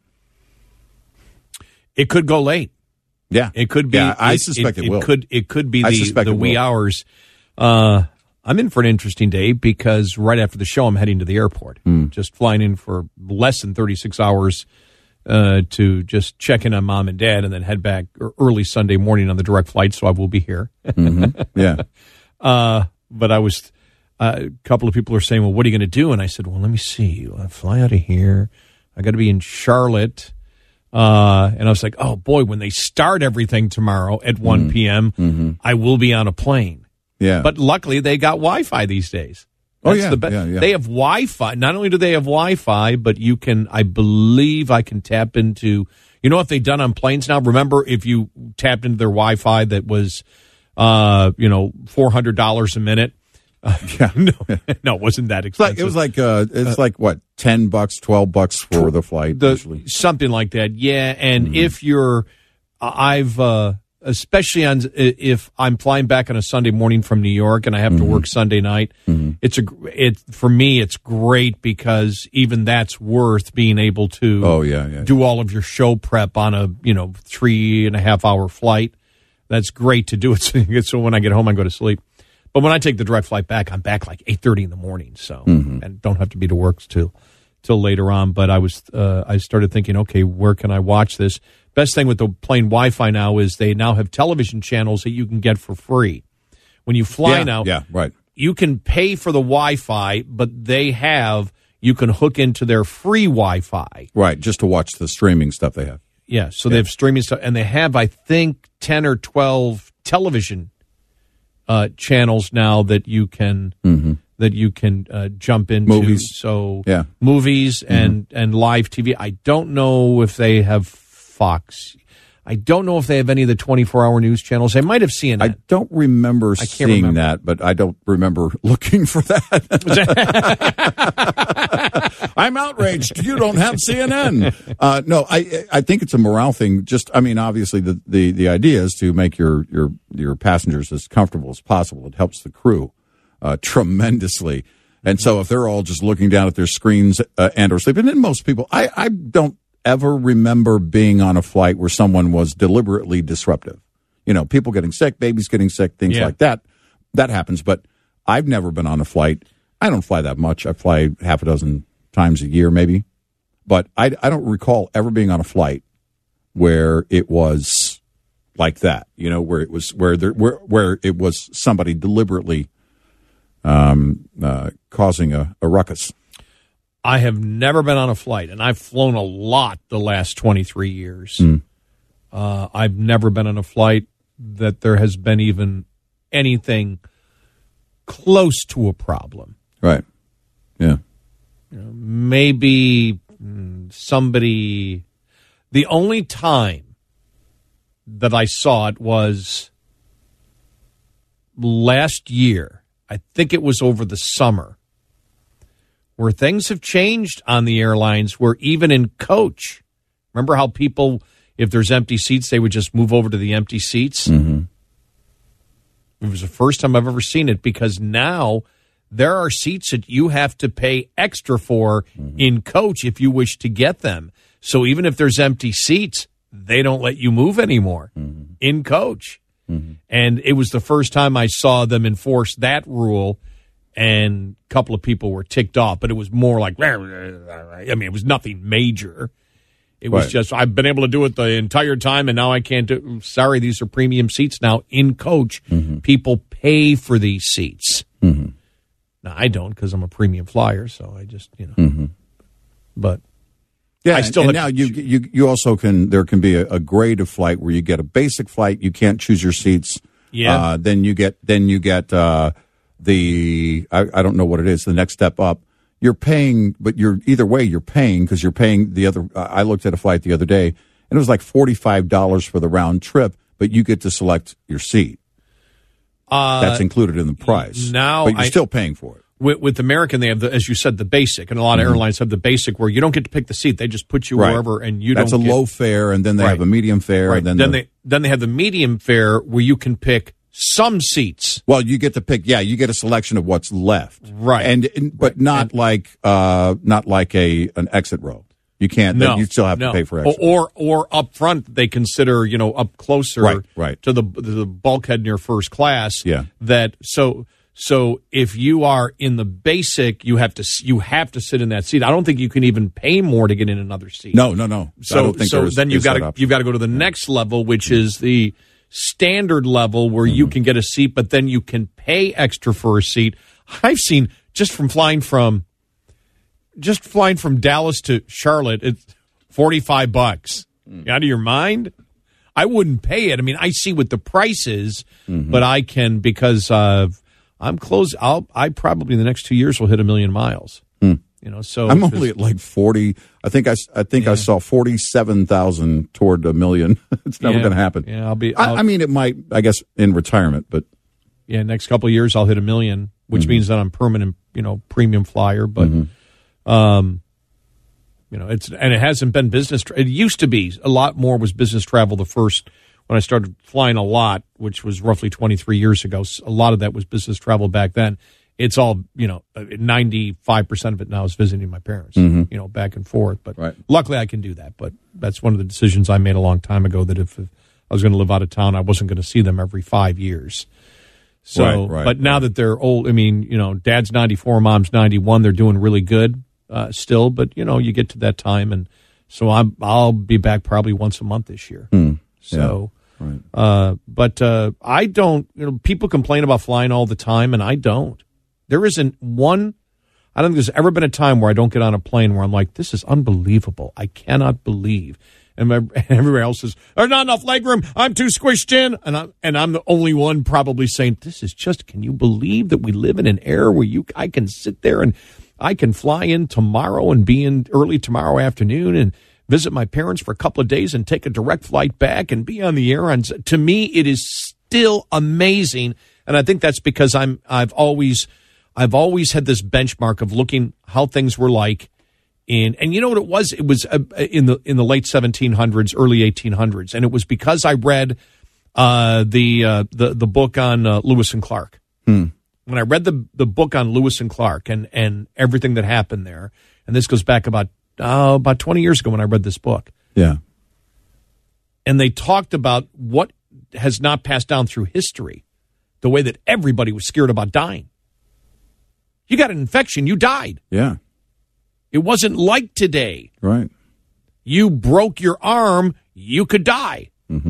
It could go late. Yeah, it could be. Yeah, I it, suspect it, it will. It could. It could be I the, the it wee will. hours uh, I'm in for an interesting day because right after the show, I'm heading to the airport. Mm. Just flying in for less than thirty-six hours uh, to just check in on mom and dad and then head back early Sunday morning on the direct flight, so I will be here. Mm-hmm. Yeah. uh, but I was, uh, a couple of people are saying, well, what are you going to do? And I said, well, let me see. I fly out of here. I got to be in Charlotte. Uh, and I was like, oh, boy, when they start everything tomorrow at one p.m., mm-hmm. I will be on a plane. Yeah. But luckily, they got Wi-Fi these days. Oh, That's yeah, the be- yeah, yeah. They have Wi-Fi. Not only do they have Wi-Fi, but you can, I believe I can tap into, you know what they've done on planes now? Remember, if you tapped into their Wi-Fi that was, uh, you know, four hundred dollars a minute? Uh, yeah. no, no, it wasn't that It's like, expensive. it was like, uh, it's Uh, like, what, ten bucks, twelve bucks for the flight, the, usually. something like that. Yeah. And Mm-hmm. if you're, I've, uh, especially on if I'm flying back on a Sunday morning from New York and I have Mm-hmm. to work Sunday night, mm-hmm. it's a it for me it's great because even that's worth being able to Oh, yeah, yeah. do all of your show prep on a you know three and a half hour flight. That's great to do it. So, so when I get home, I go to sleep. But when I take the direct flight back, I'm back like eight thirty in the morning. So Mm-hmm. and don't have to be to work till till later on. But I was uh, I started thinking, okay, where can I watch this? Best thing with the plane Wi-Fi now is they now have television channels that you can get for free. When you fly yeah, now, yeah, right. you can pay for the Wi-Fi, but they have, you can hook into their free Wi-Fi. Right, just to watch the streaming stuff they have. Yeah, so Yeah. they have streaming stuff, and they have, I think, ten or twelve television uh, channels now that you can Mm-hmm. that you can uh, jump into. Movies. So Yeah. movies and, and live T V. I don't know if they have Fox. I don't know if they have any of the twenty-four hour news channels. They might have C N N. I don't remember I can't seeing remember. that, but I don't remember looking for that. I'm outraged. You don't have C N N. Uh, no, I I think it's a morale thing. Just, I mean, obviously the, the, the idea is to make your, your, your passengers as comfortable as possible. It helps the crew uh, tremendously. And so if they're all just looking down at their screens uh, and or sleeping, and most people, I, I don't ever remember being on a flight where someone was deliberately disruptive. You know, people getting sick, babies getting sick, things Yeah. like that. That happens. But I've never been on a flight. I don't fly that much. I fly half a dozen times a year, maybe. But I, I don't recall ever being on a flight where it was like that. You know, where it was where there where where it was somebody deliberately um, uh, causing a, a ruckus. I have never been on a flight, and I've flown a lot the last twenty-three years. Mm. Uh, I've never been on a flight that there has been even anything close to a problem. Right. Yeah. You know, maybe mm, somebody. The only time that I saw it was last year. I think it was over the summer, where things have changed on the airlines, where even in coach, remember how people, if there's empty seats, they would just move over to the empty seats? Mm-hmm. It was the first time I've ever seen it, because now there are seats that you have to pay extra for mm-hmm. in coach if you wish to get them. So even if there's empty seats, they don't let you move anymore mm-hmm. in coach. Mm-hmm. And it was the first time I saw them enforce that rule, and a couple of people were ticked off, but it was more like, I mean, it was nothing major. It was right. just, I've been able to do it the entire time, and now I can't do. Sorry, these are premium seats now in coach. Mm-hmm. People pay for these seats. Mm-hmm. Now, I don't, because I'm a premium flyer, so I just, you know. Mm-hmm. But yeah, I still and, and have now you you you also can there can be a, a grade of flight where you get a basic flight, you can't choose your seats. Yeah. Uh, then you get then you get uh, the I, I don't know what it is, the next step up. You're paying, but you're either way you're paying because you're paying the other. Uh, I looked at a flight the other day, and it was like forty-five dollars for the round trip, but you get to select your seat. Uh, That's included in the price. Now, but you're I, still paying for it. With, with American, they have, the, as you said, the basic, and a lot of mm-hmm. airlines have the basic where you don't get to pick the seat; they just put you right. wherever, and you That's don't. That's a get, low fare, and then they right. have a medium fare, right. and then then the, they then they have the medium fare where you can pick some seats. Well, you get to pick. Yeah, you get a selection of what's left, right? And, and but right. not and, like uh, not like a an exit row. You can't. No, you still have no. to pay for exit. Or, or or up front, they consider you know up closer right, right. to the the bulkhead near first class. Yeah. That so So if you are in the basic, you have to you have to sit in that seat. I don't think you can even pay more to get in another seat. No, no, no. So, I don't think so there is, then you've got to you've got to go to the next level, which is the standard level where mm-hmm. you can get a seat, but then you can pay extra for a seat. I've seen just from flying from just flying from Dallas to Charlotte, it's forty-five bucks. Mm. Out of your mind? I wouldn't pay it. I mean, I see what the price is, mm-hmm. but I can because uh, I'm close. I'll I probably in the next two years will hit a million miles. Mm. You know, so I'm only at like forty. I think I, I think yeah. I saw forty-seven thousand toward a million. It's never yeah. going to happen. Yeah, I'll be. I'll, I, I mean, it might. I guess in retirement, but yeah, next couple of years I'll hit a million, which mm-hmm. means that I'm permanent. You know, premium flyer, but. Mm-hmm. um You know, it's and it hasn't been business. Tra- it used to be a lot more was business travel. The first when I started flying a lot, which was roughly twenty-three years ago, a lot of that was business travel back then. It's all you know, ninety-five percent of it now is visiting my parents. Mm-hmm. You know, back and forth. But right. luckily, I can do that. But that's one of the decisions I made a long time ago. That if, if I was going to live out of town, I wasn't going to see them every five years. So, right, right, but now right. that they're old, I mean, you know, Dad's ninety-four, Mom's ninety-one. They're doing really good. Uh, still, but you know, you get to that time, and so I'm I'll be back probably once a month this year. Mm, so, yeah, right. uh, but uh, I don't. You know, people complain about flying all the time, and I don't. There isn't one. I don't think there's ever been a time where I don't get on a plane where I'm like, this is unbelievable. I cannot believe. And, my, and everybody else says, there's not enough legroom. I'm too squished in. And I'm, and I'm the only one probably saying, this is just, can you believe that we live in an era where you I can sit there and I can fly in tomorrow and be in early tomorrow afternoon and visit my parents for a couple of days and take a direct flight back and be on the air. And to me, it is still amazing. And I think that's because I'm, I've always, I've always had this benchmark of looking how things were like in, and you know what it was? It was uh, in the, in the late seventeen hundreds, early eighteen hundreds. And it was because I read, uh, the, uh, the, the book on, uh, Lewis and Clark. Hmm. When I read the the book on Lewis and Clark and, and everything that happened there, and this goes back about uh, about twenty years ago when I read this book. Yeah. And they talked about what has not passed down through history, the way that everybody was scared about dying. You got an infection, you died. Yeah. It wasn't like today. Right. You broke your arm, you could die. Mm-hmm.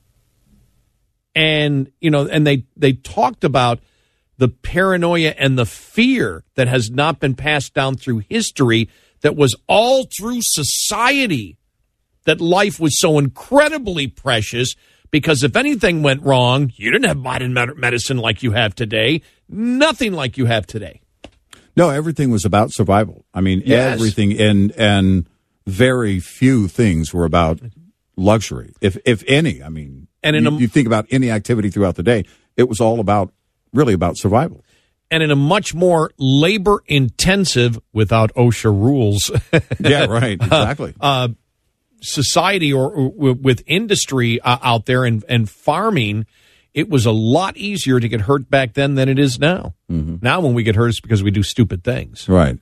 And, you know, and they, they talked about the paranoia and the fear that has not been passed down through history that was all through society, that life was so incredibly precious because if anything went wrong, you didn't have modern medicine like you have today, nothing like you have today. No, everything was about survival. I mean, yes. everything, and and very few things were about luxury, if if any. I mean, and in you, a, you think about any activity throughout the day, it was all about really about survival. And in a much more labor-intensive, without OSHA rules. Yeah, right, exactly. Uh, uh, society or, or with industry uh, out there and, and farming, it was a lot easier to get hurt back then than it is now. Mm-hmm. Now when we get hurt, it's because we do stupid things. Right.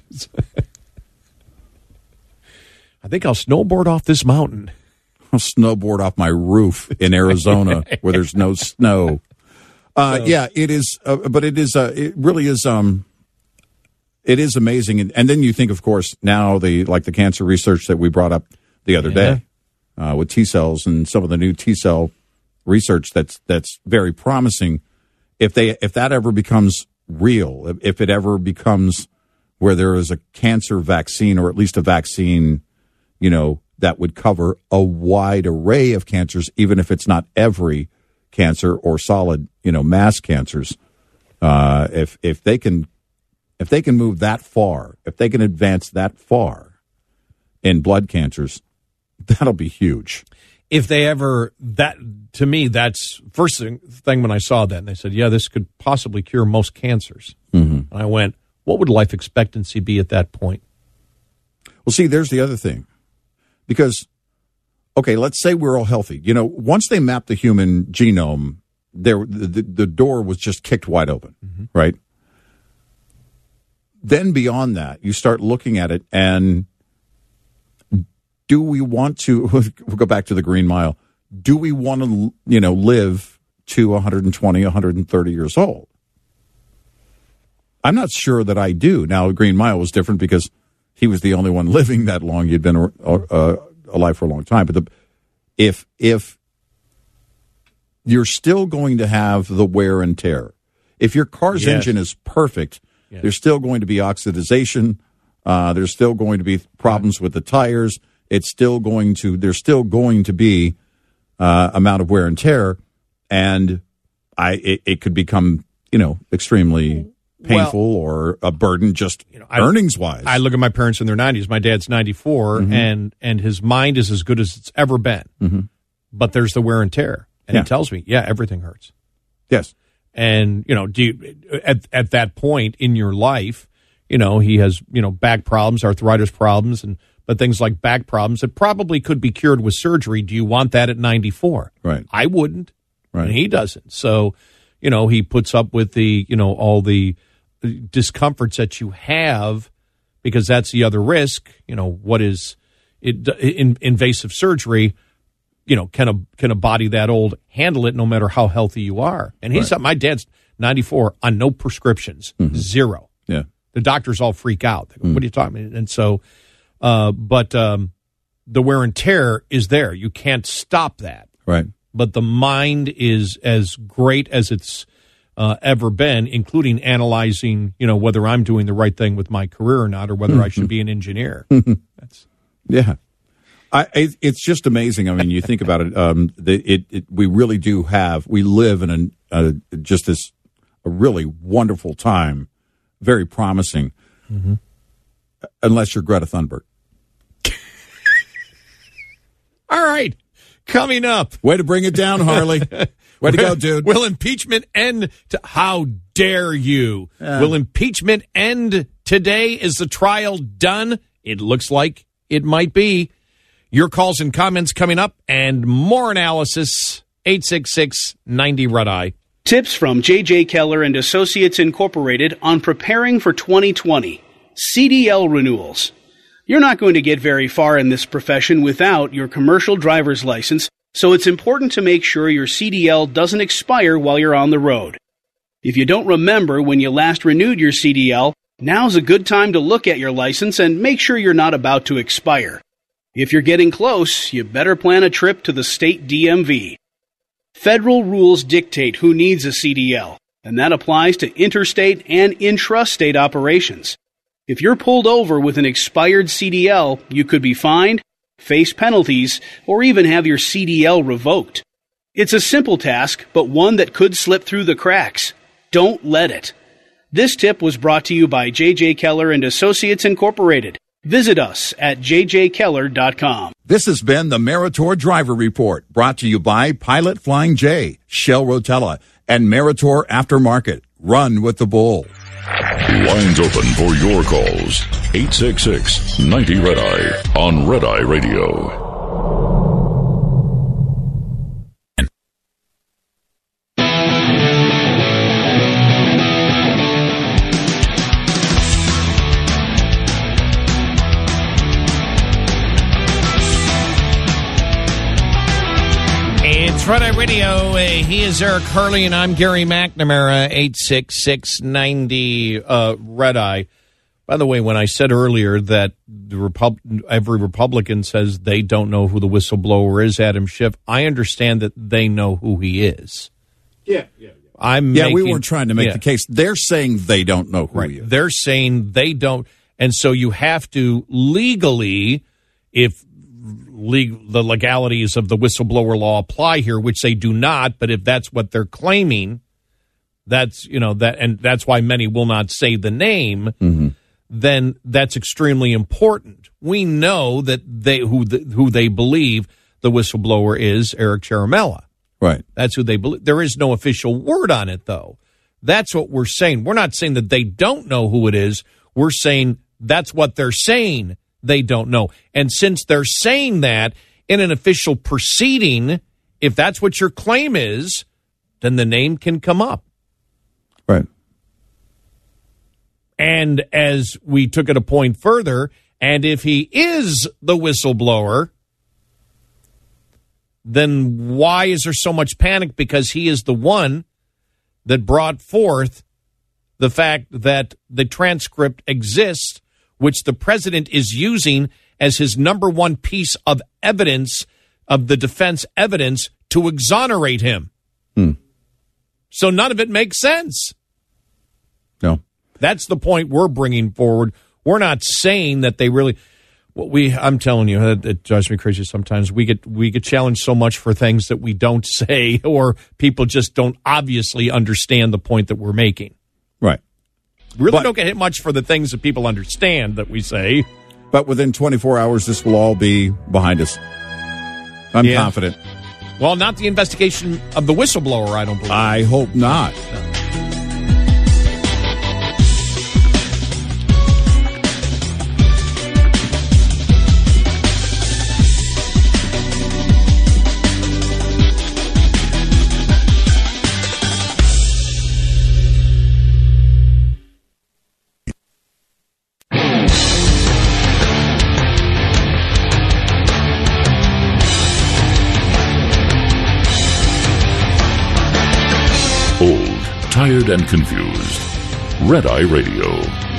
I think I'll snowboard off this mountain. I'll snowboard off my roof in Arizona where there's no snow. Uh, So- yeah, it is, uh, but it is, uh, it really is, um, it is amazing. And, and then you think, of course, now the, like the cancer research that we brought up the other Yeah. day, uh, with T cells and some of the new T cell research that's, that's very promising. If they, if that ever becomes real, if, if it ever becomes where there is a cancer vaccine or at least a vaccine, you know, that would cover a wide array of cancers, even if it's not every cancer or solid, you know, mass cancers. Uh, if if they can, if they can move that far, if they can advance that far in blood cancers, that'll be huge. If they ever, that to me, that's first thing, thing when I saw that, and they said, yeah, this could possibly cure most cancers. Mm-hmm. And I went, what would life expectancy be at that point? Well, see, there's the other thing. Because, okay, let's say we're all healthy. You know, once they mapped the human genome, there the, the door was just kicked wide open, mm-hmm. right? Then beyond that, you start looking at it, and do we want to, we'll go back to the Green Mile, do we want to, you know, live to one hundred twenty, one hundred thirty years old? I'm not sure that I do. Now, Green Mile was different because he was the only one living that long. He'd been uh, alive for a long time. But the, if if you're still going to have the wear and tear, if your car's yes. engine is perfect, yes. there's still going to be oxidization. Uh, there's still going to be problems with the tires. It's still going to. There's still going to be uh, amount of wear and tear, and I it, it could become you know extremely painful well, or a burden just you know, earnings wise. I look at my parents in their nineties. My dad's ninety-four, mm-hmm. and and his mind is as good as it's ever been. Mm-hmm. But there's the wear and tear, and yeah. he tells me, yeah, everything hurts. Yes, and you know, do you, at at that point in your life, you know, he has you know back problems, arthritis problems, and but things like back problems that probably could be cured with surgery. Do you want that at ninety-four? Right. I wouldn't. Right. And he doesn't. So, you know, he puts up with the you know all the discomforts that you have, because that's the other risk. You know, what is it, in, invasive surgery? You know, can a can a body that old handle it no matter how healthy you are? And he's right. my dad's ninety-four on no prescriptions, mm-hmm. zero. Yeah, the doctors all freak out. They go, mm. what are you talking about? And so, uh, but um, the wear and tear is there. You can't stop that. Right. But the mind is as great as it's Uh, ever been, including analyzing, you know, whether I'm doing the right thing with my career or not, or whether I should be an engineer. That's yeah, I, it, it's just amazing. I mean, you think about it. Um, the, it, it we really do have. We live in an, uh, just this a really wonderful time, very promising. Mm-hmm. Unless you're Greta Thunberg. All right, coming up. Way to bring it down, Harley. Way to go, dude. Will impeachment end? To, how dare you? Yeah. Will impeachment end today? Is the trial done? It looks like it might be. Your calls and comments coming up, and more analysis. eight six six, ninety, Red Eye. Tips from J J. Keller and Associates Incorporated on preparing for twenty twenty. C D L renewals. You're not going to get very far in this profession without your commercial driver's license, so it's important to make sure your C D L doesn't expire while you're on the road. If you don't remember when you last renewed your C D L, now's a good time to look at your license and make sure you're not about to expire. If you're getting close, you better plan a trip to the state D M V. Federal rules dictate who needs a C D L, and that applies to interstate and intrastate operations. If you're pulled over with an expired C D L, you could be fined, face penalties, or even have your C D L revoked. It's a simple task, but one that could slip through the cracks. Don't let it. This tip was brought to you by J J. Keller and Associates Incorporated. Visit us at j j keller dot com. This has been the Meritor Driver Report, brought to you by Pilot Flying J, Shell Rotella, and Meritor Aftermarket. Run with the bull. Lines open for your calls. eight six six, ninety, Red Eye on Red Eye Radio. Red Eye Radio. Uh, he is Eric Harley, and I'm Gary McNamara. eight six six, ninety, uh, Red Eye. By the way, when I said earlier that the Repub- every Republican says they don't know who the whistleblower is, Adam Schiff, I understand that they know who he is. Yeah, yeah, yeah. I'm yeah, making, we weren't trying to make yeah. the case. They're saying they don't know who right. he is. They're saying they don't. And so you have to legally, if legal, the legalities of the whistleblower law apply here, which they do not, but if that's what they're claiming, that's, you know, that, and that's why many will not say the name, mm-hmm. then that's extremely important. We know that they, who the, who they believe the whistleblower is, Eric Ciaramella. Right. That's who they believe. There is no official word on it, though. That's what we're saying. We're not saying that they don't know who it is. We're saying that's what they're saying. They don't know. And since they're saying that in an official proceeding, if that's what your claim is, then the name can come up. Right. And as we took it a point further, and if he is the whistleblower, then why is there so much panic? Because he is the one that brought forth the fact that the transcript exists, which the president is using as his number one piece of evidence, of the defense evidence, to exonerate him. Hmm. So none of it makes sense. No. That's the point we're bringing forward. We're not saying that they really... Well, we, I'm telling you, it, it drives me crazy sometimes. We get we get challenged so much for things that we don't say, or people just don't obviously understand the point that we're making. Right. Really But- don't get hit much for the things that people understand that we say. But within twenty-four hours, this will all be behind us. I'm Yeah. confident. Well, not the investigation of the whistleblower, I don't believe. I hope not. Old, tired, and confused. Red Eye Radio.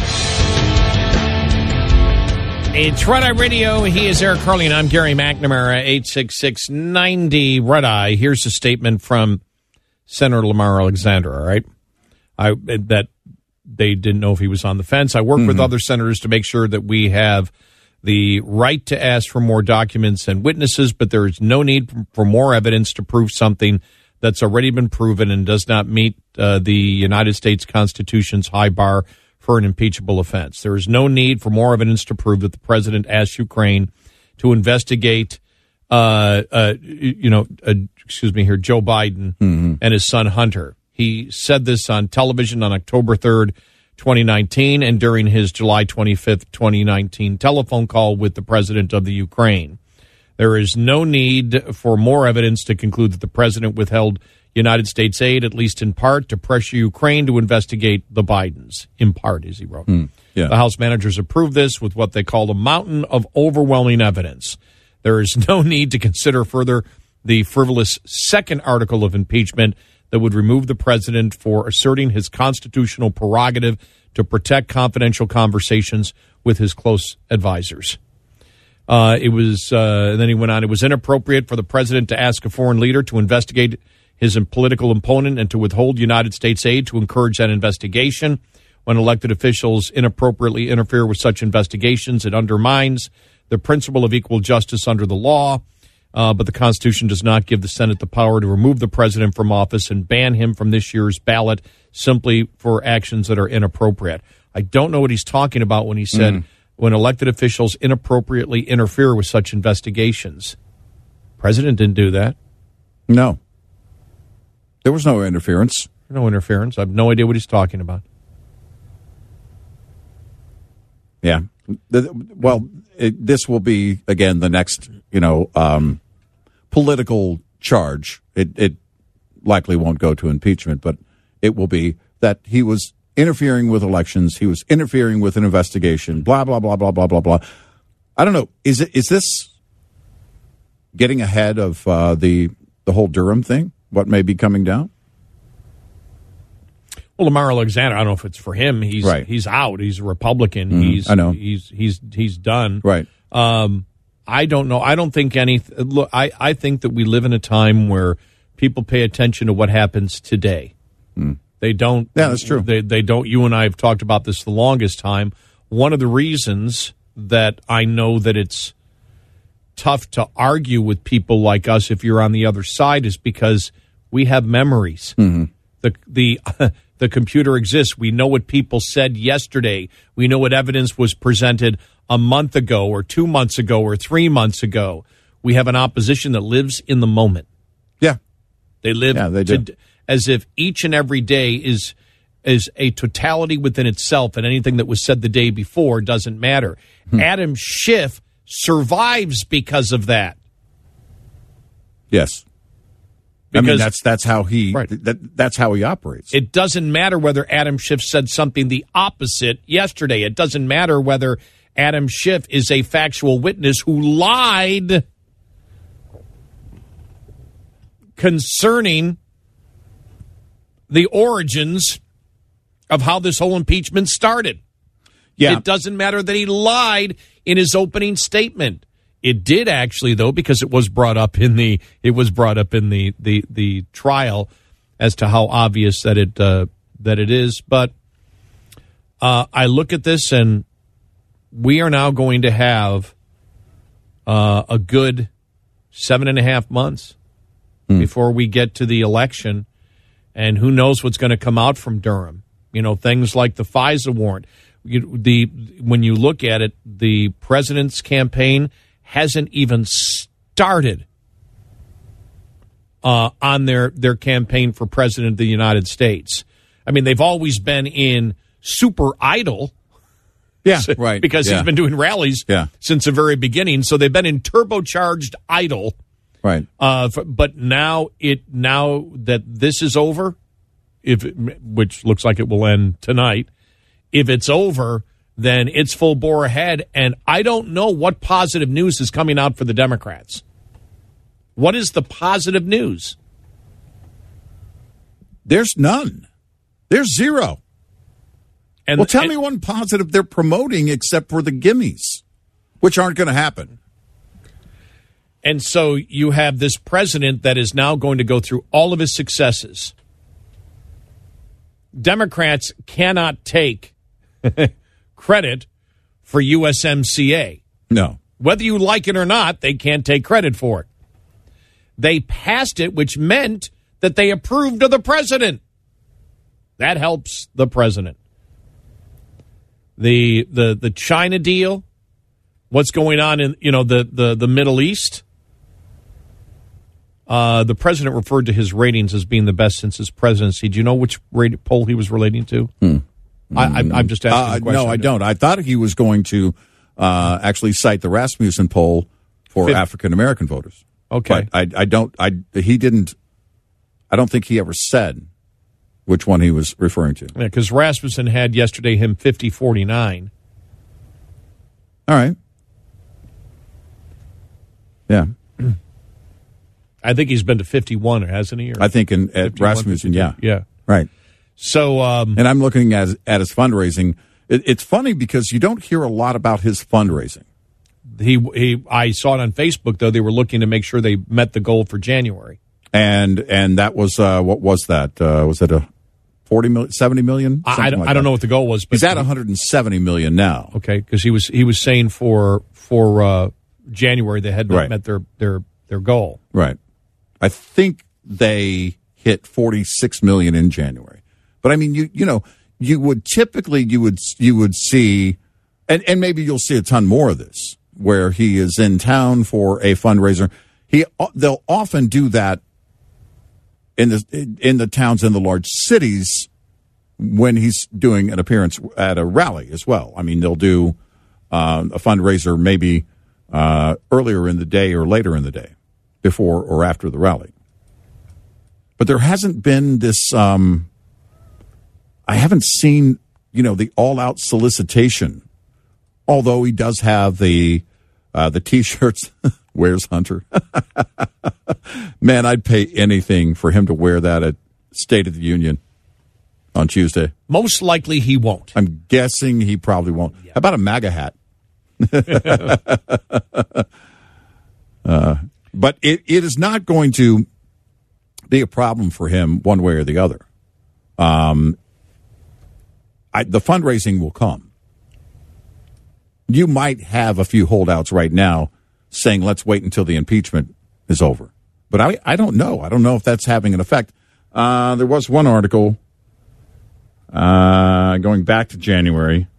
It's Red Eye Radio. He is Eric Carly, and I'm Gary McNamara, eight six six, nine D, Red Eye. Here's a statement from Senator Lamar Alexander, all right? I, that they didn't know if he was on the fence. I work mm-hmm. with other senators to make sure that we have the right to ask for more documents and witnesses, but there is no need for more evidence to prove something that's already been proven and does not meet uh, the United States Constitution's high bar for an impeachable offense. There is no need for more evidence to prove that the president asked Ukraine to investigate, uh, uh, you know, uh, excuse me here, Joe Biden mm-hmm. and his son Hunter. He said this on television on October third, twenty nineteen, and during his July twenty-fifth, twenty nineteen telephone call with the president of the Ukraine. There is no need for more evidence to conclude that the president withheld United States aid, at least in part, to pressure Ukraine to investigate the Bidens. In part, as he wrote. Mm, yeah. The House managers approved this with what they called a mountain of overwhelming evidence. There is no need to consider further the frivolous second article of impeachment that would remove the president for asserting his constitutional prerogative to protect confidential conversations with his close advisors. Uh, it was, uh, and then he went on, it was inappropriate for the president to ask a foreign leader to investigate his political opponent and to withhold United States aid to encourage that investigation. When elected officials inappropriately interfere with such investigations, it undermines the principle of equal justice under the law. Uh, but the Constitution does not give the Senate the power to remove the president from office and ban him from this year's ballot simply for actions that are inappropriate. I don't know what he's talking about when he said, mm. when elected officials inappropriately interfere with such investigations. President didn't do that. No. There was no interference. No interference. I have no idea what he's talking about. Yeah. The, well, it, this will be, again, the next, you know, um, political charge. It, it likely won't go to impeachment, but it will be that he was interfering with elections. He was interfering with an investigation, blah, blah, blah, blah, blah, blah, blah. I don't know. Is it, is this getting ahead of uh, the the whole Durham thing? What may be coming down? Well, Lamar Alexander, I don't know if it's for him. He's right. he's out. He's a Republican. Mm, he's I know. He's he's he's done. Right. Um, I don't know. I don't think any. Look, I I think that we live in a time where people pay attention to what happens today. Mm. They don't. Yeah, that's true. They they don't. You and I have talked about this the longest time. One of the reasons that I know that it's tough to argue with people like us if you're on the other side is because we have memories. Mm-hmm. The the the computer exists. We know what people said yesterday. We know what evidence was presented a month ago or two months ago or three months ago. We have an opposition that lives in the moment. Yeah. They live yeah, they do. To, as if each and every day is is a totality within itself, and anything that was said the day before doesn't matter. Hmm. Adam Schiff survives because of that. Yes. Because I mean, that's that's how he right. that, that's how he operates. It doesn't matter whether Adam Schiff said something the opposite yesterday. It doesn't matter whether Adam Schiff is a factual witness who lied concerning the origins of how this whole impeachment started. Yeah. It doesn't matter that he lied in his opening statement. It did actually, though, because it was brought up in the it was brought up in the the, the trial as to how obvious that it uh, that it is. But uh, I look at this, and we are now going to have uh, a good seven and a half months mm. before we get to the election, and who knows what's going to come out from Durham. You know, things like the FISA warrant. You, the when you look at it, the president's campaign hasn't even started uh, on their, their campaign for president of the United States. I mean, they've always been in super idle. Yeah, right. Because yeah. he's been doing rallies yeah. since the very beginning. So they've been in turbocharged idle. Right. Uh, for, but now it now that this is over, if it, which looks like it will end tonight, if it's over, then it's full bore ahead. And I don't know what positive news is coming out for the Democrats. What is the positive news? There's none. There's zero. And, well, tell and, me one positive they're promoting except for the gimmies, which aren't going to happen. And so you have this president that is now going to go through all of his successes. Democrats cannot take credit for U S M C A. No. Whether you like it or not, they can't take credit for it. They passed it, which meant that they approved of the president. That helps the president. The the the China deal, what's going on in you know the the, the Middle East. Uh, the president referred to his ratings as being the best since his presidency. Do you know which rate, poll he was relating to? Hmm. I, I'm, I'm just asking uh, the question. No, I don't. I thought he was going to uh, actually cite the Rasmussen poll for African American voters. Okay, but I, I don't. I he didn't. I don't think he ever said which one he was referring to. Yeah, because Rasmussen had yesterday him fifty forty-nine. All right. Yeah. I think he's been to fifty-one, hasn't he? Or I think in at Rasmussen, yeah. Yeah. Right. So, um, and I'm looking at at his fundraising. It, it's funny because you don't hear a lot about his fundraising. He, he, I saw it on Facebook though. They were looking to make sure they met the goal for January. And and that was uh, what was that? Uh, was it a forty million, seventy million? I, I don't, like I don't that. know what the goal was. But he's at one hundred seventy million now. Okay, because he was he was saying for for uh, January they had not right. met their their their goal. Right. I think they hit forty-six million in January. But I mean, you you know, you would typically you would you would see, and, and maybe you'll see a ton more of this, where he is in town for a fundraiser. He they'll often do that in the in the towns in the large cities when he's doing an appearance at a rally as well. I mean, they'll do uh, a fundraiser maybe uh, earlier in the day or later in the day, before or after the rally. But there hasn't been this. Um, I haven't seen, you know, the all-out solicitation. Although he does have the uh, the T-shirts. Where's Hunter? Man, I'd pay anything for him to wear that at State of the Union on Tuesday. Most likely he won't. I'm guessing he probably won't. Yeah. How about a MAGA hat? uh, but it, it is not going to be a problem for him one way or the other. Um, I, the fundraising will come. You might have a few holdouts right now saying, let's wait until the impeachment is over. But I, I don't know. I don't know if that's having an effect. Uh, there was one article uh, going back to January.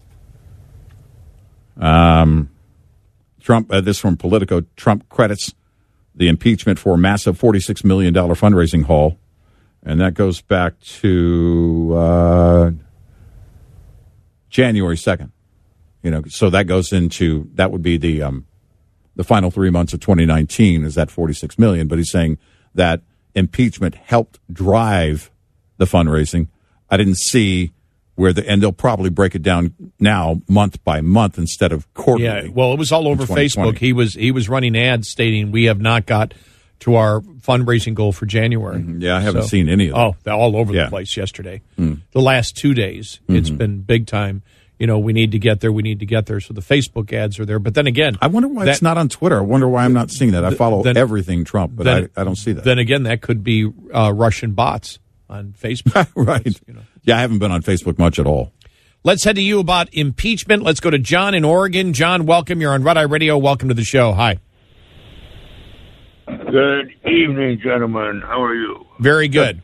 Um, Trump, uh, this from Politico, Trump credits the impeachment for a massive forty-six million dollars fundraising haul. And that goes back to uh, January second. You know, so that goes into, that would be the um, the final three months of twenty nineteen is that forty-six million dollars. But he's saying that impeachment helped drive the fundraising. I didn't see where the, and they'll probably break it down now month by month instead of quarterly. Yeah, well, it was all over Facebook. He was he was running ads stating we have not got to our fundraising goal for January. Mm-hmm. Yeah, I haven't so, seen any of them. Oh, they're all over yeah. the place yesterday. Mm. The last two days, Mm-hmm. it's been big time. You know, we need to get there, we need to get there. So the Facebook ads are there. But then again, I wonder why that, it's not on Twitter. I wonder why I'm not seeing that. I follow then, everything Trump, but then, I, I don't see that. Then again, that could be uh, Russian bots on Facebook. Right. You know. Yeah, I haven't been on Facebook much at all. Let's head to you about impeachment. Let's go to John in Oregon. John, welcome. You're on Red Eye Radio. Welcome to the show. Hi. Good evening, gentlemen. How are you? Very good.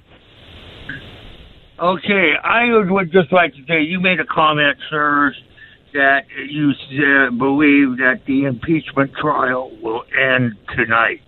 Okay, I would just like to say you made a comment, sir, that you uh, believe that the impeachment trial will end tonight.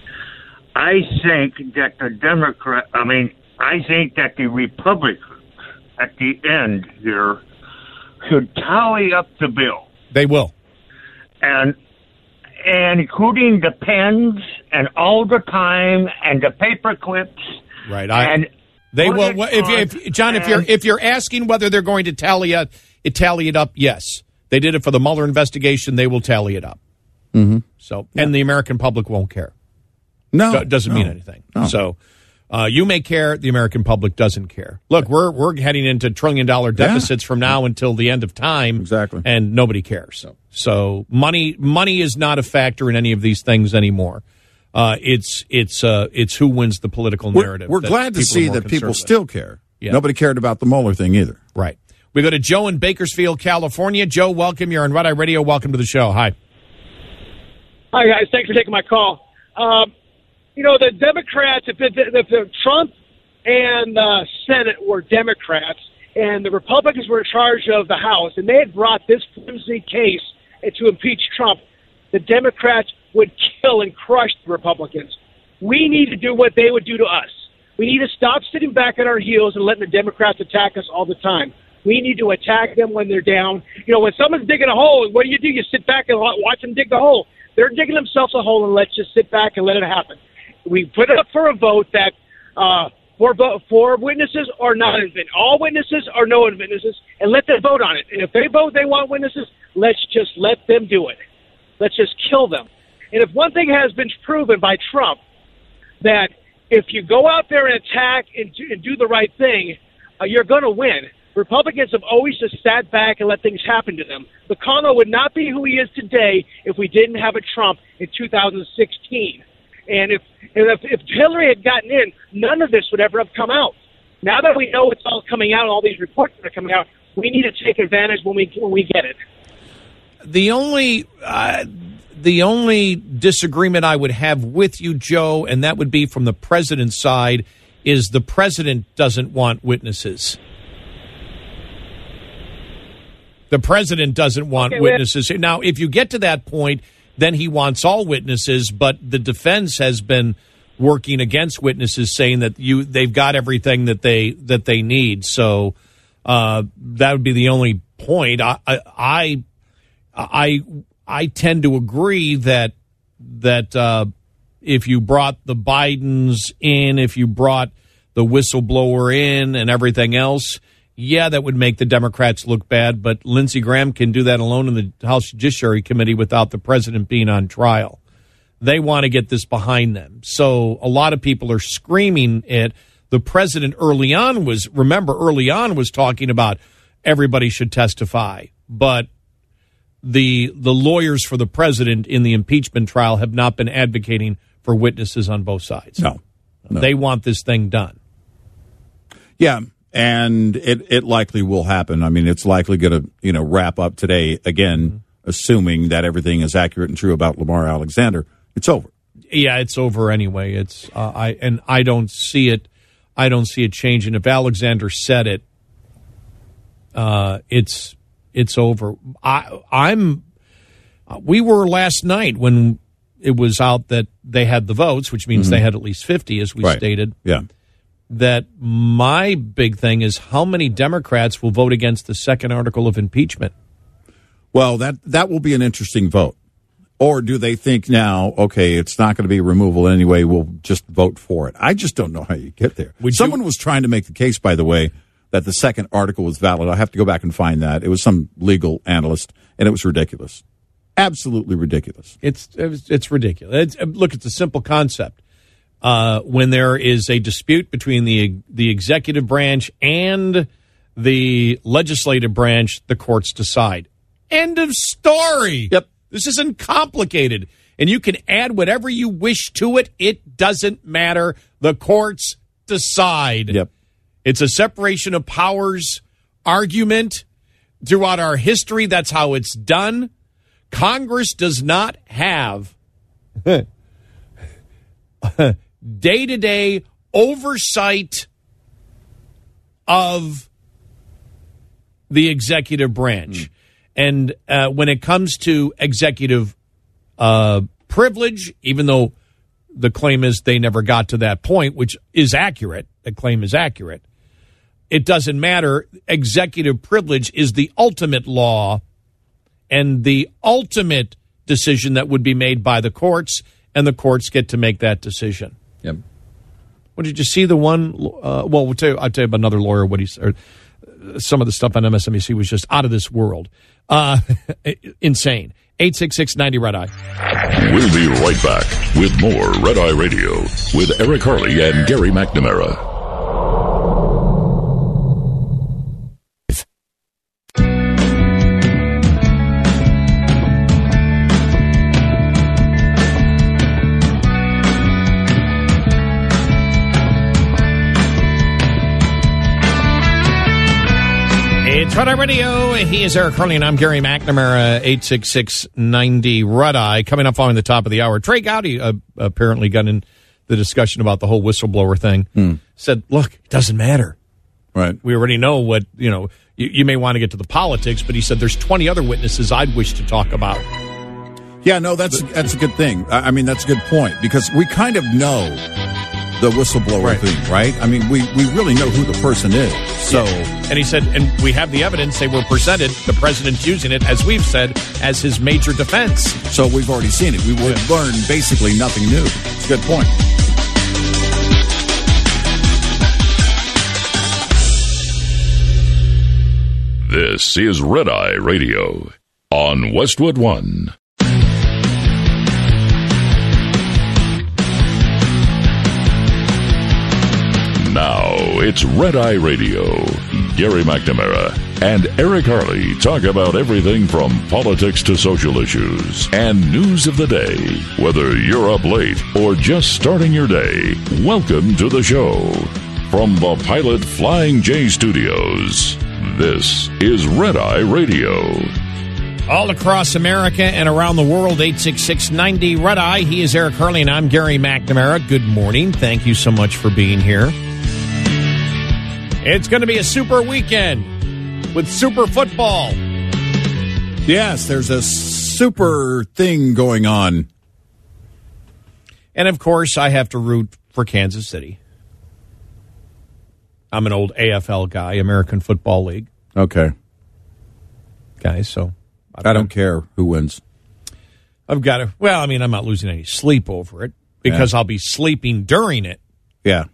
I think that the Democrat, I mean, I think that the Republicans at the end here should tally up the bill. They will. And and including the pens and all the time and the paper clips. Right. I, and they will. If, if John, if you're if you're asking whether they're going to tally it, it tally it up, yes, they did it for the Mueller investigation. They will tally it up. Mm-hmm. So, and the American public won't care. No, so it doesn't no, mean anything. No. So, uh, you may care. The American public doesn't care. Look, we're we're heading into trillion dollar deficits yeah. from now until the end of time. Exactly, and nobody cares. So, so money money is not a factor in any of these things anymore. Uh, it's it's uh, it's who wins the political narrative. We're, we're glad to see that people still care. Yeah. Nobody cared about the Mueller thing either. Right. We go to Joe in Bakersfield, California. Joe, welcome. You're on Red Eye Radio. Welcome to the show. Hi. Hi, guys. Thanks for taking my call. Um, you know, the Democrats, if, it, if the Trump and the Senate were Democrats and the Republicans were in charge of the House and they had brought this flimsy case to impeach Trump, the Democrats would kill and crush the Republicans. We need to do what they would do to us. We need to stop sitting back on our heels and letting the Democrats attack us all the time. We need to attack them when they're down. You know, when someone's digging a hole, what do you do? You sit back and watch them dig the hole. They're digging themselves a hole, and let's just sit back and let it happen. We put it up for a vote that uh, for, for witnesses or not, all witnesses or no witnesses, and let them vote on it. And if they vote they want witnesses, let's just let them do it. Let's just kill them. And if one thing has been proven by Trump, that if you go out there and attack and do, and do the right thing, uh, you're going to win. Republicans have always just sat back and let things happen to them. McConnell would not be who he is today if we didn't have a Trump in two thousand sixteen. And if, if if Hillary had gotten in, none of this would ever have come out. Now that we know it's all coming out, all these reports that are coming out, we need to take advantage when we when we get it. The only uh, the only disagreement I would have with you, Joe, and that would be from the president's side, is the president doesn't want witnesses. The president doesn't want okay, witnesses. Now, if you get to that point, then he wants all witnesses, but the defense has been working against witnesses, saying that you they've got everything that they that they need. So uh, that would be the only point. I I I I tend to agree that that uh, if you brought the Bidens in, if you brought the whistleblower in, and everything else, yeah, that would make the Democrats look bad, but Lindsey Graham can do that alone in the House Judiciary Committee without the president being on trial. They want to get this behind them. So a lot of people are screaming it. The president early on was, remember, early on was talking about everybody should testify. But the the lawyers for the president in the impeachment trial have not been advocating for witnesses on both sides. No. no. They want this thing done. Yeah. And it, it likely will happen. I mean, it's likely going to, you know, wrap up today, again, mm-hmm. assuming that everything is accurate and true about Lamar Alexander. It's over. Yeah, it's over anyway. It's uh, I and I don't see it. I don't see it changing. If Alexander said it, uh, it's it's over. I I'm. Uh, we were last night when it was out that they had the votes, which means mm-hmm. they had at least fifty, as we right. stated. Yeah. That my big thing is how many Democrats will vote against the second article of impeachment. Well, that that will be an interesting vote. Or do they think now, okay, it's not going to be removal anyway, we'll just vote for it? I just don't know how you get there. Would Someone you, was trying to make the case, by the way, that the second article was valid. I have to go back and find that. It was some legal analyst, and it was ridiculous. Absolutely ridiculous. It's it's, it's ridiculous. It's, look, it's a simple concept. Uh, when there is a dispute between the the executive branch and the legislative branch, the courts decide. End of story. Yep. This isn't complicated. And you can add whatever you wish to it. It doesn't matter. The courts decide. Yep. It's a separation of powers argument throughout our history. That's how it's done. Congress does not have day-to-day oversight of the executive branch. Mm. And uh, when it comes to executive uh, privilege, even though the claim is they never got to that point, which is accurate, the claim is accurate, it doesn't matter. Executive privilege is the ultimate law and the ultimate decision that would be made by the courts, and the courts get to make that decision. Yep. Well, did you see the one? Uh, well, we'll tell you, I'll tell you about another lawyer. What he said. Some of the stuff on M S N B C was just out of this world. Uh, insane. eight six six ninety Red Eye. We'll be right back with more Red Eye Radio with Eric Harley and Gary McNamara. It's Red Eye Radio. He is Eric Harley, and I'm Gary McNamara. eight six six ninety Red Eye. Coming up following the top of the hour, Trey Gowdy uh, apparently got in the discussion about the whole whistleblower thing. Hmm. Said, look, it doesn't matter. Right. We already know what, you know, you, you may want to get to the politics, but he said there's twenty other witnesses I'd wish to talk about. Yeah, no, that's that's a good thing. I mean, that's a good point, because we kind of know the whistleblower Right. thing, right? I mean, we, we really know who the person is. So, And he said, and we have the evidence, they were presented, the president's using it, as we've said, as his major defense. so we've already seen it. We would learn basically nothing new. It's a good point. This is Red Eye Radio on Westwood One. Now it's Red Eye Radio. Gary McNamara and Eric Harley talk about everything from politics to social issues and news of the day. Whether you're up late or just starting your day, welcome to the show. From the Pilot Flying J Studios, this is Red Eye Radio. All across America and around the world, eight six six ninety Red Eye. He is Eric Harley, and I'm Gary McNamara. Good morning. Thank you so much for being here. It's going to be a super weekend with super football. Yes, there's a super thing going on. And, of course, I have to root for Kansas City. I'm an old A F L guy, American Football League Okay. guy, so I don't care who wins. I've got to, well, I mean, I'm not losing any sleep over it because Yeah. I'll be sleeping during it. Yeah.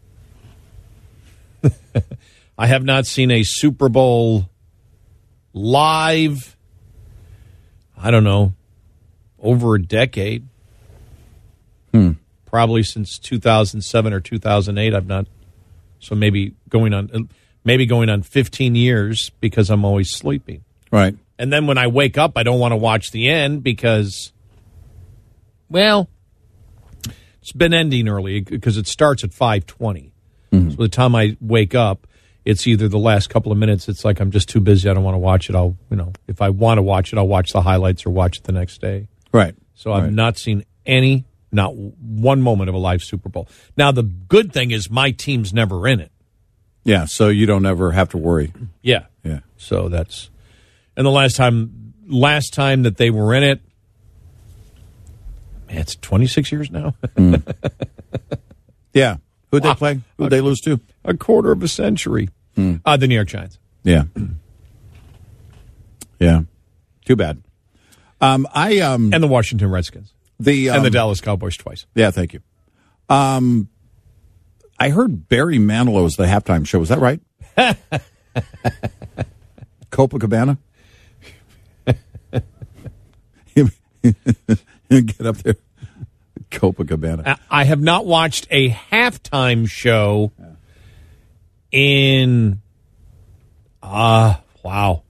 I have not seen a Super Bowl live, I don't know, over a decade. Hmm. Probably since two thousand seven or two thousand eight. I've not, so maybe going on, maybe going on fifteen years because I'm always sleeping. Right. And then when I wake up, I don't want to watch the end because, well, it's been ending early because it starts at five twenty. Mm-hmm. So by the time I wake up, it's either the last couple of minutes. It's like I'm just too busy. I don't want to watch it. I'll, you know, if I want to watch it, I'll watch the highlights or watch it the next day. Right. So I've Right. not seen any, not one moment of a live Super Bowl. Now, the good thing is my team's never in it. Yeah, so you don't ever have to worry. Yeah. Yeah. So that's, and the last time, last time that they were in it, man, it's twenty-six years now. Mm. Yeah. Who'd Wow. they play? Who'd they lose to? A quarter of a century. Mm. Uh, the New York Giants. Yeah. Yeah. Too bad. Um, I um, And the Washington Redskins. the um, and the Dallas Cowboys twice. Yeah, thank you. Um, I heard Barry Manilow's the halftime show. Was that right? Copacabana. Get up there. Copacabana. I, I have not watched a halftime show in, uh, wow.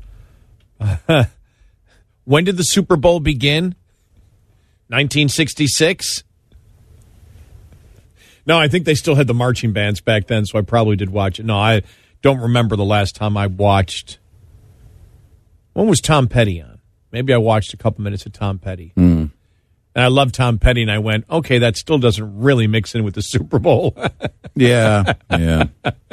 When did the Super Bowl begin? nineteen sixty-six? No, I think they still had the marching bands back then, so I probably did watch it. No, I don't remember the last time I watched. When was Tom Petty on? Maybe I watched a couple minutes of Tom Petty. Mm. And I love Tom Petty, and I went, okay, that still doesn't really mix in with the Super Bowl. yeah, yeah.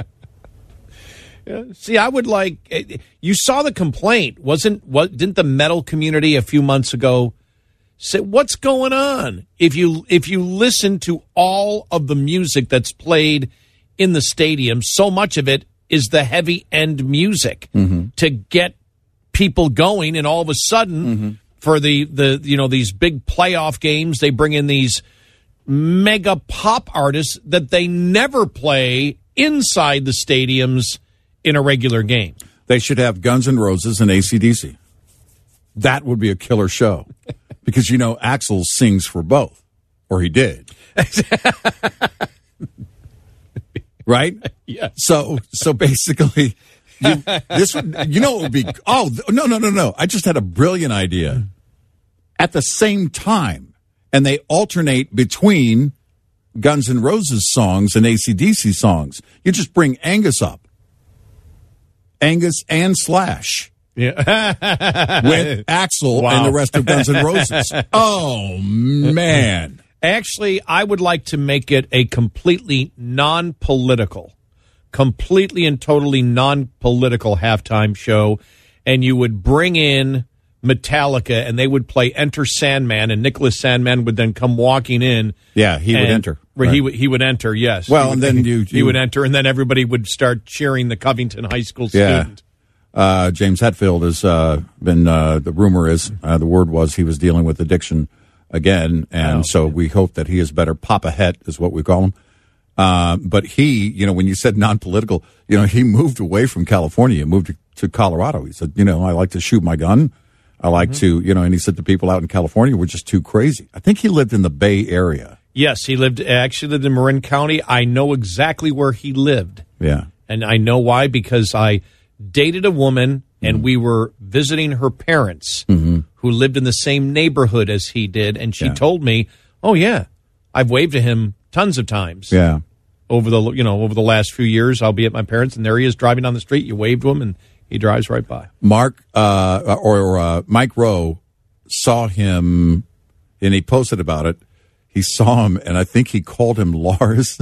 Yeah. See, I would like, you saw the complaint. Wasn't, what, didn't the metal community a few months ago say, what's going on? If you, if you listen to all of the music that's played in the stadium, so much of it is the heavy end music mm-hmm. to get people going, and all of a sudden, mm-hmm. for the, the, you know, these big playoff games, they bring in these mega pop artists that they never play inside the stadiums in a regular game. They should have Guns N' Roses and A C D C. That would be a killer show. Because, you know, Axl sings for both. Or he did. Right? Yeah. So, so basically, you, this would, you know, it would be, oh, no, no, no, no. I just had a brilliant idea. At the same time, and they alternate between Guns N' Roses songs and A C D C songs. You just bring Angus up. Angus and Slash. Yeah. With Axl Wow. and the rest of Guns N' Roses. Oh, man. Actually, I would like to make it a completely non-political, completely and totally non-political halftime show, and you would bring in Metallica, and they would play Enter Sandman, and Nicholas Sandman would then come walking in. Yeah, he would and, enter. Right. Right. He, would, he would enter, yes. Well, he and would, then he, you, he you would enter, and then everybody would start cheering the Covington High School yeah. student. Uh, James Hetfield has uh, been, uh, the rumor is, uh, the word was he was dealing with addiction again, and Oh, so man. we hope that he is better. Papa Het is what we call him. Uh, but he, you know, when you said non-political, you know, he moved away from California, moved to, to Colorado. He said, you know, I like to shoot my gun. I like Mm-hmm. to, you know, and he said the people out in California were just too crazy. I think he lived in the Bay Area. Yes, he lived actually lived in Marin County. I know exactly where he lived. Yeah. And I know why, because I dated a woman and Mm-hmm. we were visiting her parents Mm-hmm. who lived in the same neighborhood as he did. And she Yeah. told me, oh, yeah, I've waved to him tons of times. Yeah. Over the, you know, over the last few years, I'll be at my parents, and there he is driving down the street. You wave to him, and he drives right by. Mark uh, or uh, Mike Rowe saw him, and he posted about it. He saw him, and I think he called him Lars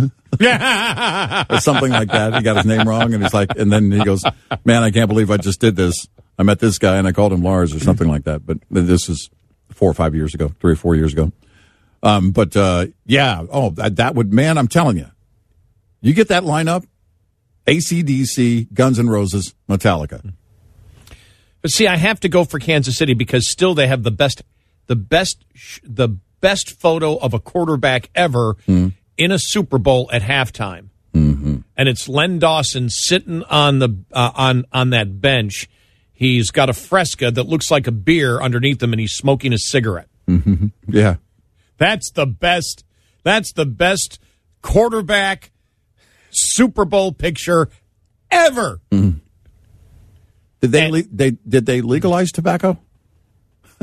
or something like that. He got his name wrong, and he's like, and then he goes, "Man, I can't believe I just did this. I met this guy, and I called him Lars or something like that." But this is four or five years ago, three or four years ago. Um, but uh, yeah, oh, that, that would, man, I'm telling you, you get that lineup: A C D C, Guns N' Roses, Metallica. But see, I have to go for Kansas City because still they have the best, the best, the best photo of a quarterback ever Mm. in a Super Bowl at halftime, Mm-hmm. and it's Len Dawson sitting on the uh, on on that bench. He's got a Fresca that looks like a beer underneath him, and he's smoking a cigarette. Mm-hmm. Yeah. That's the best. That's the best quarterback Super Bowl picture ever. Mm. Did they, le- they did they legalize tobacco? I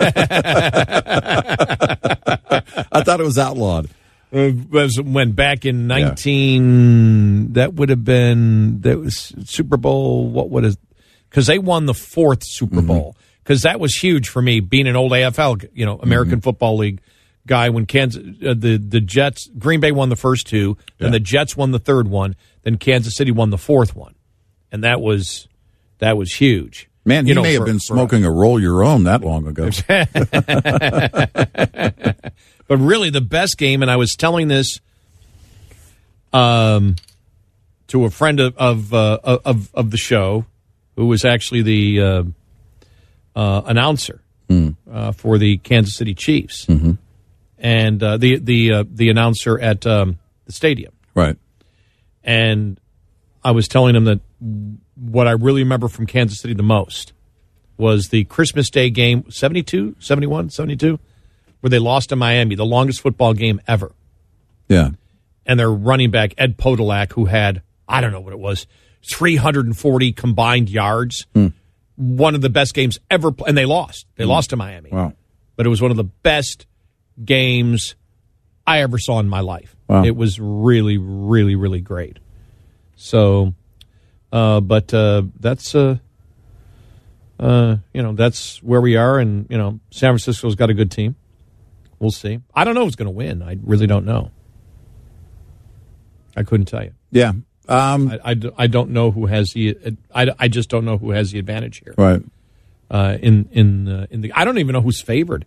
thought it was outlawed. It was when back in nineteen, that would have been that was Super Bowl. What would have? Because they won the fourth Super Bowl. Because that was huge for me, being an old A F L, you know, American Football League guy. When Kansas, uh, the the Jets, Green Bay won the first two, then Yeah. the Jets won the third one, then Kansas City won the fourth one, and that was that was huge. Man, he You know, may for- have been for- smoking a roll your own that long ago. But really, the best game, and I was telling this um, to a friend of of, uh, of of the show, who was actually the uh, uh, announcer Mm. uh, for the Kansas City Chiefs, Mm-hmm. and uh, the the uh, the announcer at um, the stadium. Right. And I was telling him that what I really remember from Kansas City the most was the Christmas Day game, seventy-two, seventy-one, seventy-two, where they lost to Miami, the longest football game ever. Yeah. And their running back, Ed Podolak, who had, I don't know what it was, three hundred forty combined yards. Hmm. One of the best games ever. And they lost. They Hmm. lost to Miami. Wow. But it was one of the best games I ever saw in my life. Wow. It was really, really, really great. So, uh, but uh, that's, uh, uh, you know, that's where we are. And, you know, San Francisco's got a good team. We'll see. I don't know who's going to win. I really don't know. I couldn't tell you. Yeah. Um, I, I, I don't know who has the. I, I just don't know who has the advantage here. Right. Uh, in in uh, in the. I don't even know who's favored.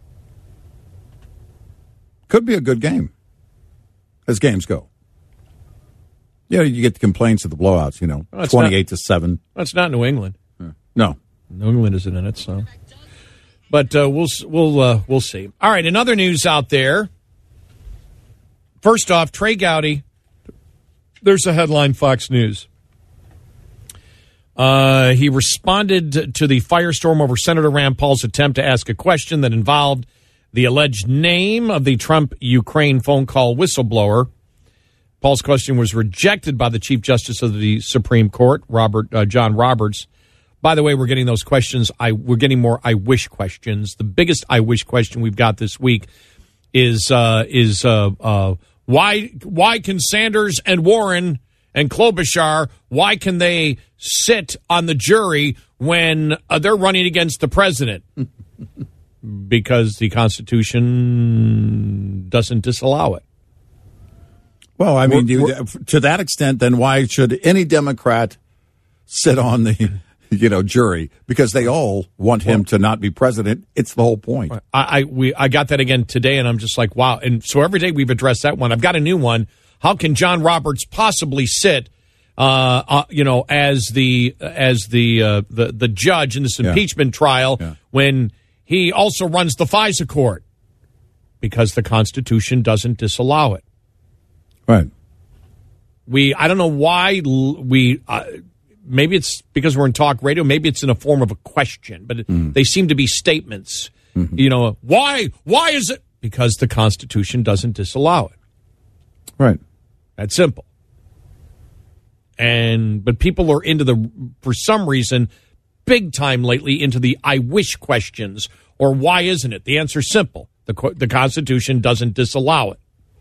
Could be a good game, as games go. Yeah, you get the complaints of the blowouts. You know, Well, it's twenty-eight not- to seven. That's not New England. No. New England isn't in it, so. But uh, we'll we'll uh, we'll see. All right, in other news out there. First off, Trey Gowdy. There's a headline, Fox News. Uh, he responded to the firestorm over Senator Rand Paul's attempt to ask a question that involved the alleged name of the Trump-Ukraine phone call whistleblower. Paul's question was rejected by the Chief Justice of the Supreme Court, Robert uh, John Roberts. By the way, we're getting those questions. I we're getting more I wish questions. The biggest I wish question we've got this week is uh, is uh, uh, why why can Sanders and Warren and Klobuchar, why can they sit on the jury when uh, they're running against the president? Because the Constitution doesn't disallow it. Well, I mean, We're- you, to that extent, then why should any Democrat sit on the, you know, jury? Because they all want him to not be president. It's the whole point. I, I we I got that again today, and I'm just like, wow. And so every day we've addressed that one. I've got a new one. How can John Roberts possibly sit, uh, uh, you know, as the as the uh, the the judge in this Yeah. impeachment trial Yeah. when he also runs the FISA court? Because the Constitution doesn't disallow it. Right. We I don't know why l- we. Uh, Maybe it's because we're in talk radio. Maybe it's in a form of a question, but it, Mm. they seem to be statements. Mm-hmm. You know, why? Why is it? Because the Constitution doesn't disallow it. Right. That's simple. And but people are into the for some reason, big time lately into the I wish questions or why isn't it? The answer's simple. The co- the Constitution doesn't disallow it.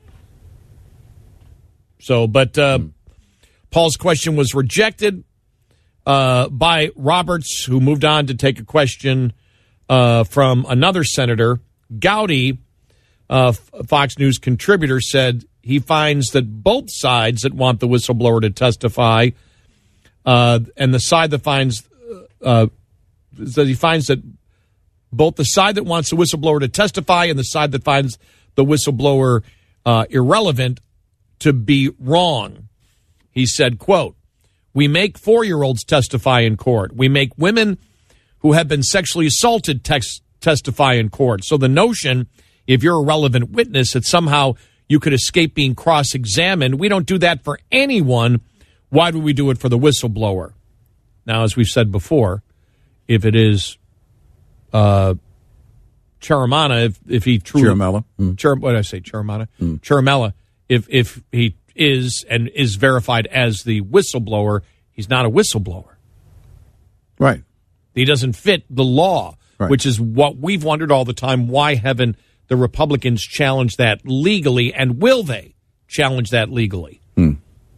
So, but uh, Mm. Paul's question was rejected. Uh, by Roberts, who moved on to take a question uh, from another senator. Gowdy, uh, Fox News contributor, said he finds that both sides that want the whistleblower to testify uh, and the side that finds uh, that he finds that both the side that wants the whistleblower to testify and the side that finds the whistleblower uh, irrelevant to be wrong. He said, quote, "We make four-year-olds testify in court. We make women who have been sexually assaulted tex- testify in court. So the notion, if you're a relevant witness, that somehow you could escape being cross-examined, we don't do that for anyone. Why do we do it for the whistleblower?" Now, as we've said before, if it is uh, Chiaramella, if, if he truly... Chiaramella. Mm. Chir- what did I say, Chiaramella? Mm. Chiaramella, if, if he is and is verified as the whistleblower, he's not a whistleblower. Right. He doesn't fit the law, Right. which is what we've wondered all the time. Why haven't the Republicans challenged that legally, and will they challenge that legally? Hmm.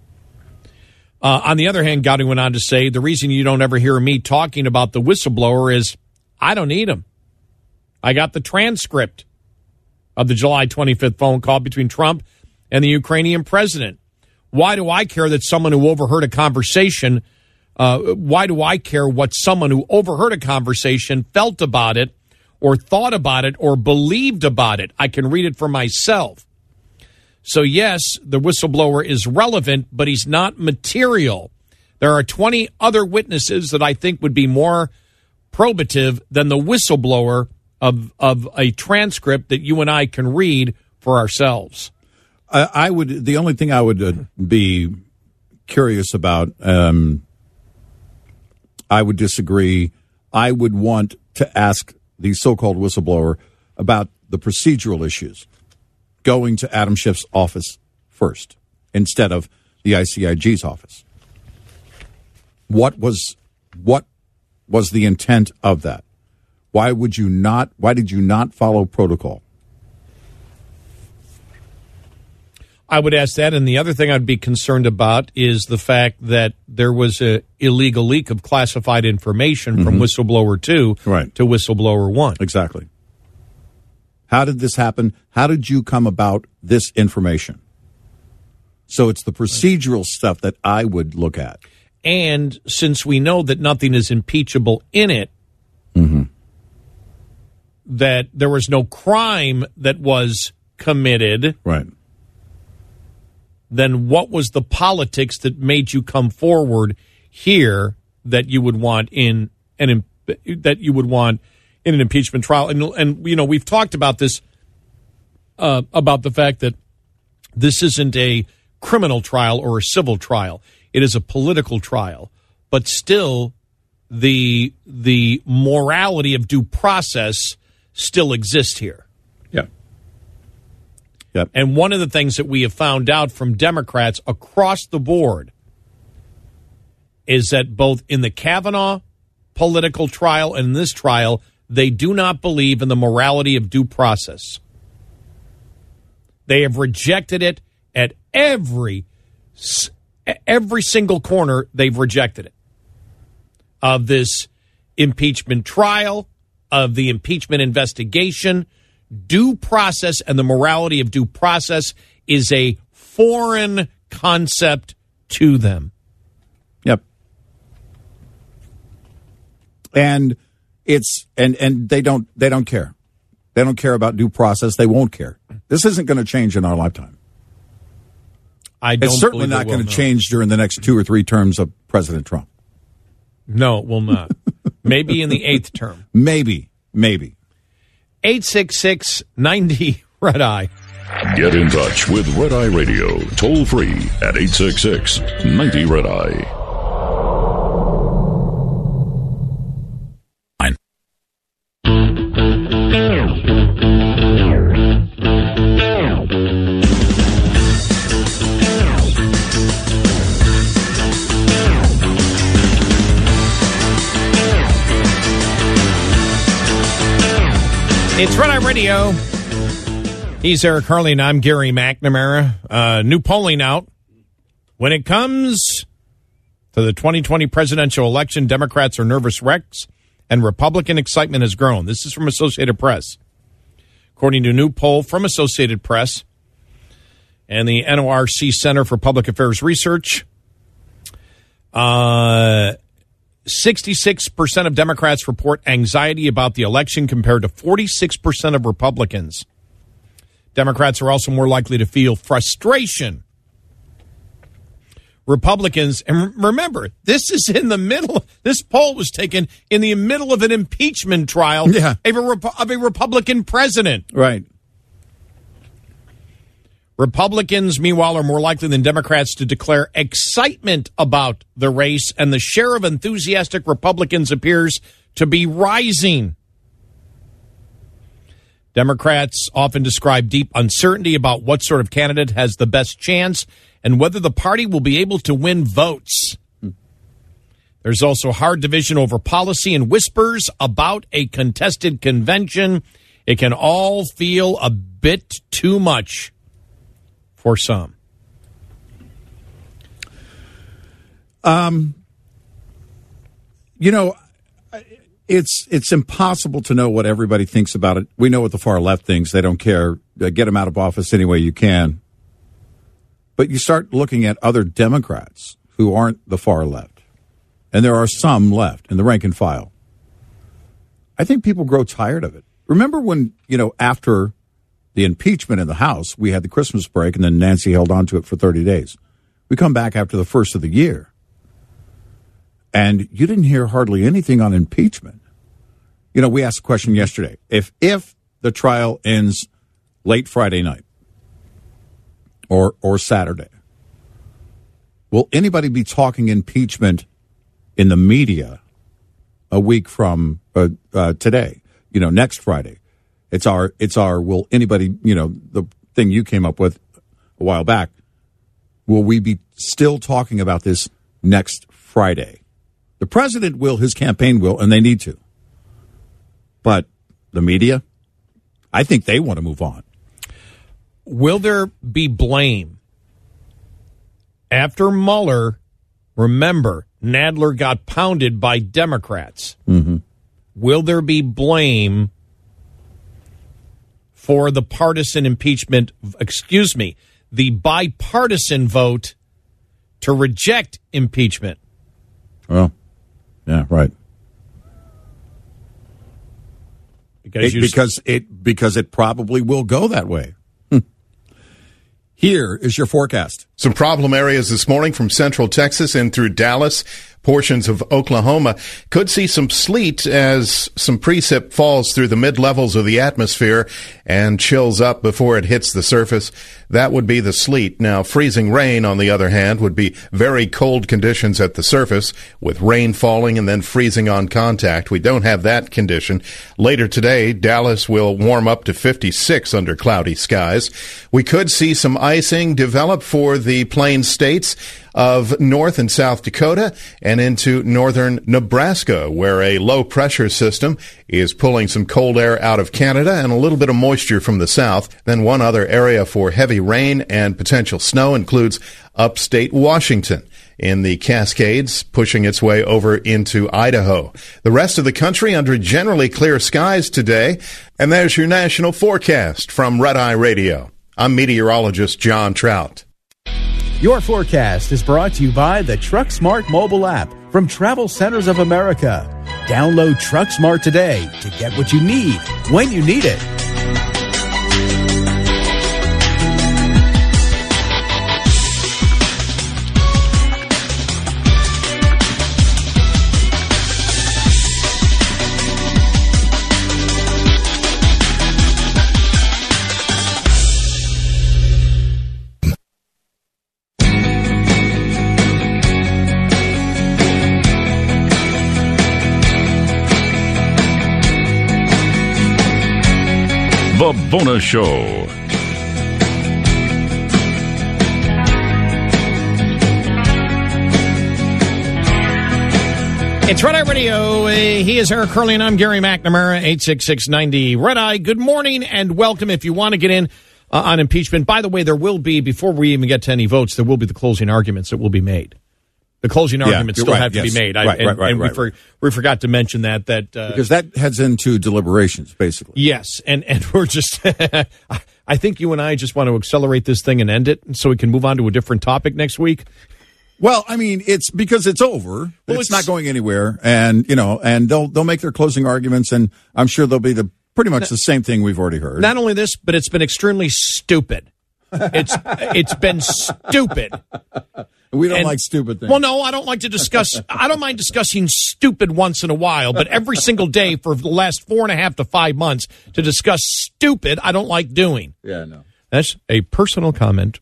Uh, on the other hand, Gowdy went on to say, the reason you don't ever hear me talking about the whistleblower is I don't need him. I got the transcript of the July twenty-fifth phone call between Trump and the Ukrainian president. Why do I care that someone who overheard a conversation, uh, why do I care what someone who overheard a conversation felt about it or thought about it or believed about it? I can read it for myself. So, yes, the whistleblower is relevant, but he's not material. There are twenty other witnesses that I think would be more probative than the whistleblower of, of a transcript that you and I can read for ourselves. I, I would. The only thing I would uh, be curious about, um, I would disagree. I would want to ask the so-called whistleblower about the procedural issues going to Adam Schiff's office first instead of the I C I G's office. What was what was the intent of that? Why would you not? Why did you not follow protocol? I would ask that, and the other thing I'd be concerned about is the fact that there was a illegal leak of classified information mm-hmm. from whistleblower two right. to whistleblower one. Exactly. How did this happen? How did you come about this information? So it's the procedural stuff that I would look at. And since we know that nothing is impeachable in it, mm-hmm. that there was no crime that was committed, right? Then what was the politics that made you come forward here that you would want in an that you would want in an impeachment trial? And and you know, we've talked about this uh, about the fact that this isn't a criminal trial or a civil trial. It is a political trial, but still the the morality of due process still exists here. Yeah. Yep. And one of the things that we have found out from Democrats across the board is that both in the Kavanaugh political trial and in this trial, they do not believe in the morality of due process. They have rejected it at every every single corner. They've rejected it. Of this impeachment trial, of the impeachment investigation, due process and the morality of due process is a foreign concept to them. Yep. And it's and and they don't they don't care. They don't care about due process. They won't care. This isn't going to change in our lifetime. I don't it's certainly not going to change during the next two or three terms of President Trump. No, it will not. Maybe in the eighth term. Maybe. Maybe. eight six six, ninety, Red Eye. Get in touch with Red Eye Radio, toll free at eight six six, ninety, Red Eye. It's Red Eye Radio. He's Eric Harley, and I'm Gary McNamara. Uh, new polling out. When it comes to the twenty twenty presidential election, Democrats are nervous wrecks, and Republican excitement has grown. This is from Associated Press. According to a new poll from Associated Press and the N O R C Center for Public Affairs Research, uh... sixty-six percent of Democrats report anxiety about the election compared to forty-six percent of Republicans. Democrats are also more likely to feel frustration. Republicans, and remember, this is in the middle, this poll was taken in the middle of an impeachment trial yeah. of, a, of a Republican president. Right. Republicans, meanwhile, are more likely than Democrats to declare excitement about the race, and the share of enthusiastic Republicans appears to be rising. Democrats often describe deep uncertainty about what sort of candidate has the best chance and whether the party will be able to win votes. There's also hard division over policy and whispers about a contested convention. It can all feel a bit too much for some. Um, you know, it's it's impossible to know what everybody thinks about it. We know what the far left thinks. They don't care. Get them out of office any way you can. But you start looking at other Democrats who aren't the far left, and there are some left in the rank and file. I think people grow tired of it. Remember when, you know, after the impeachment in the House, we had the Christmas break, and then Nancy held on to it for thirty days. We come back after the first of the year, and you didn't hear hardly anything on impeachment. You know, we asked a question yesterday. If if the trial ends late Friday night or or Saturday, will anybody be talking impeachment in the media a week from uh, uh, today, you know, next Friday? It's our, it's our, will anybody, you know, the thing you came up with a while back, will we be still talking about this next Friday? The president will, his campaign will, and they need to. But the media, I think they want to move on. Will there be blame? After Mueller, remember, Nadler got pounded by Democrats. Mm-hmm. Will there be blame for the partisan impeachment, excuse me, the bipartisan vote to reject impeachment? Well, yeah, right. Because, it, because it because it probably will go that way. Here is your forecast. Some problem areas this morning from central Texas and through Dallas. Portions of Oklahoma could see some sleet as some precip falls through the mid-levels of the atmosphere and chills up before it hits the surface. That would be the sleet. Now, freezing rain, on the other hand, would be very cold conditions at the surface with rain falling and then freezing on contact. We don't have that condition. Later today, Dallas will warm up to fifty-six under cloudy skies. We could see some icing develop for the Plains states of North and South Dakota and into northern Nebraska, where a low-pressure system is pulling some cold air out of Canada and a little bit of moisture from the south. Then one other area for heavy rain and potential snow includes upstate Washington in the Cascades, pushing its way over into Idaho. The rest of the country under generally clear skies today. And there's your national forecast from Red Eye Radio. I'm meteorologist John Trout. Your forecast is brought to you by the TruckSmart mobile app from Travel Centers of America. Download TruckSmart today to get what you need when you need it. The Bonus Show. It's Red Eye Radio. Uh, he is Eric Curley, and I'm Gary McNamara, eight six six, ninety Red Eye. Good morning and welcome. If you want to get in uh, on impeachment, by the way, there will be, before we even get to any votes, there will be the closing arguments that will be made. The closing yeah, arguments still right, have to yes. be made. I, right, and, right, right, and right, we, for, right. we forgot to mention that. that uh, because that heads into deliberations, basically. Yes, and, and we're just, I think you and I just want to accelerate this thing and end it so we can move on to a different topic next week. Well, I mean, it's because it's over. Well, it's, it's not going anywhere, and you know, and they'll they'll make their closing arguments, and I'm sure they'll be the pretty much the same thing we've already heard. Not only this, but it's been extremely stupid. It's it's been stupid. We don't and, like stupid things. Well, no, I don't like to discuss. I don't mind discussing stupid once in a while, but every single day for the last four and a half to five months to discuss stupid, I don't like doing. Yeah, no. That's a personal comment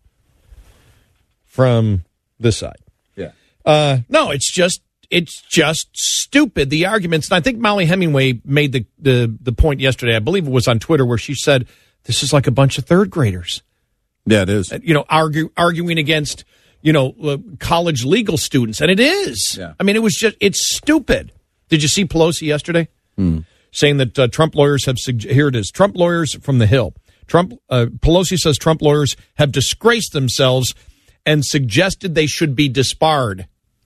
from this side. Yeah. Uh, no, it's just it's just stupid. The arguments, and I think Molly Hemingway made the, the the point yesterday. I believe it was on Twitter where she said this is like a bunch of third graders. Yeah, it is. You know, argue, arguing against. You know, uh, college legal students. And it is. Yeah. I mean, it was just, it's stupid. Did you see Pelosi yesterday? Mm. Saying that uh, Trump lawyers have, sug- here it is, Trump lawyers from the Hill. Trump, uh, Pelosi says Trump lawyers have disgraced themselves and suggested they should be disbarred.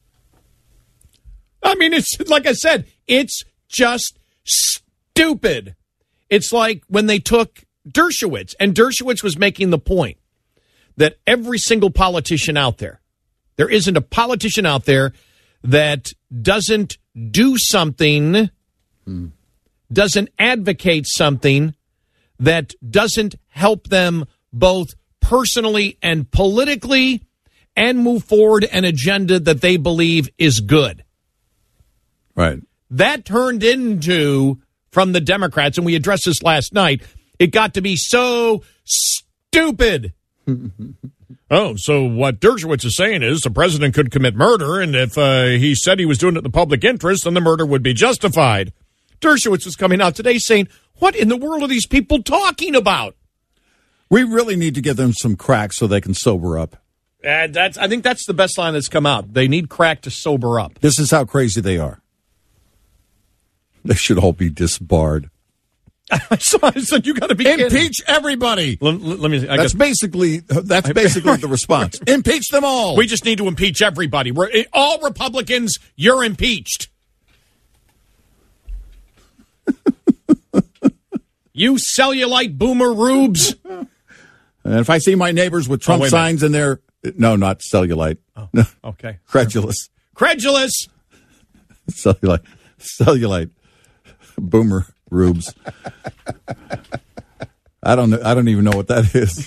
I mean, it's like I said, it's just stupid. It's like when they took Dershowitz, and Dershowitz was making the point that every single politician out there, there isn't a politician out there that doesn't do something, mm. doesn't advocate something, that doesn't help them both personally and politically and move forward an agenda that they believe is good. Right. That turned into, from the Democrats, and we addressed this last night, it got to be so stupid. Oh, so what Dershowitz is saying is the president could commit murder, and if uh, he said he was doing it in the public interest, then the murder would be justified. Dershowitz was coming out today saying, what in the world are these people talking about? We really need to give them some crack so they can sober up. And that's I think that's the best line that's come out. They need crack to sober up. This is how crazy they are. They should all be disbarred. so, so you got to be impeach kidding. everybody. Let, let me. I that's guess, basically that's basically the response. Impeach them all. We just need to impeach everybody. We're all Republicans. You're impeached. You cellulite boomer rubes. And if I see my neighbors with Trump oh, signs in there, no, not cellulite. Oh, okay. Credulous. Credulous. Cellulite. Cellulite. Boomer rubes. I don't know. I don't even know what that is.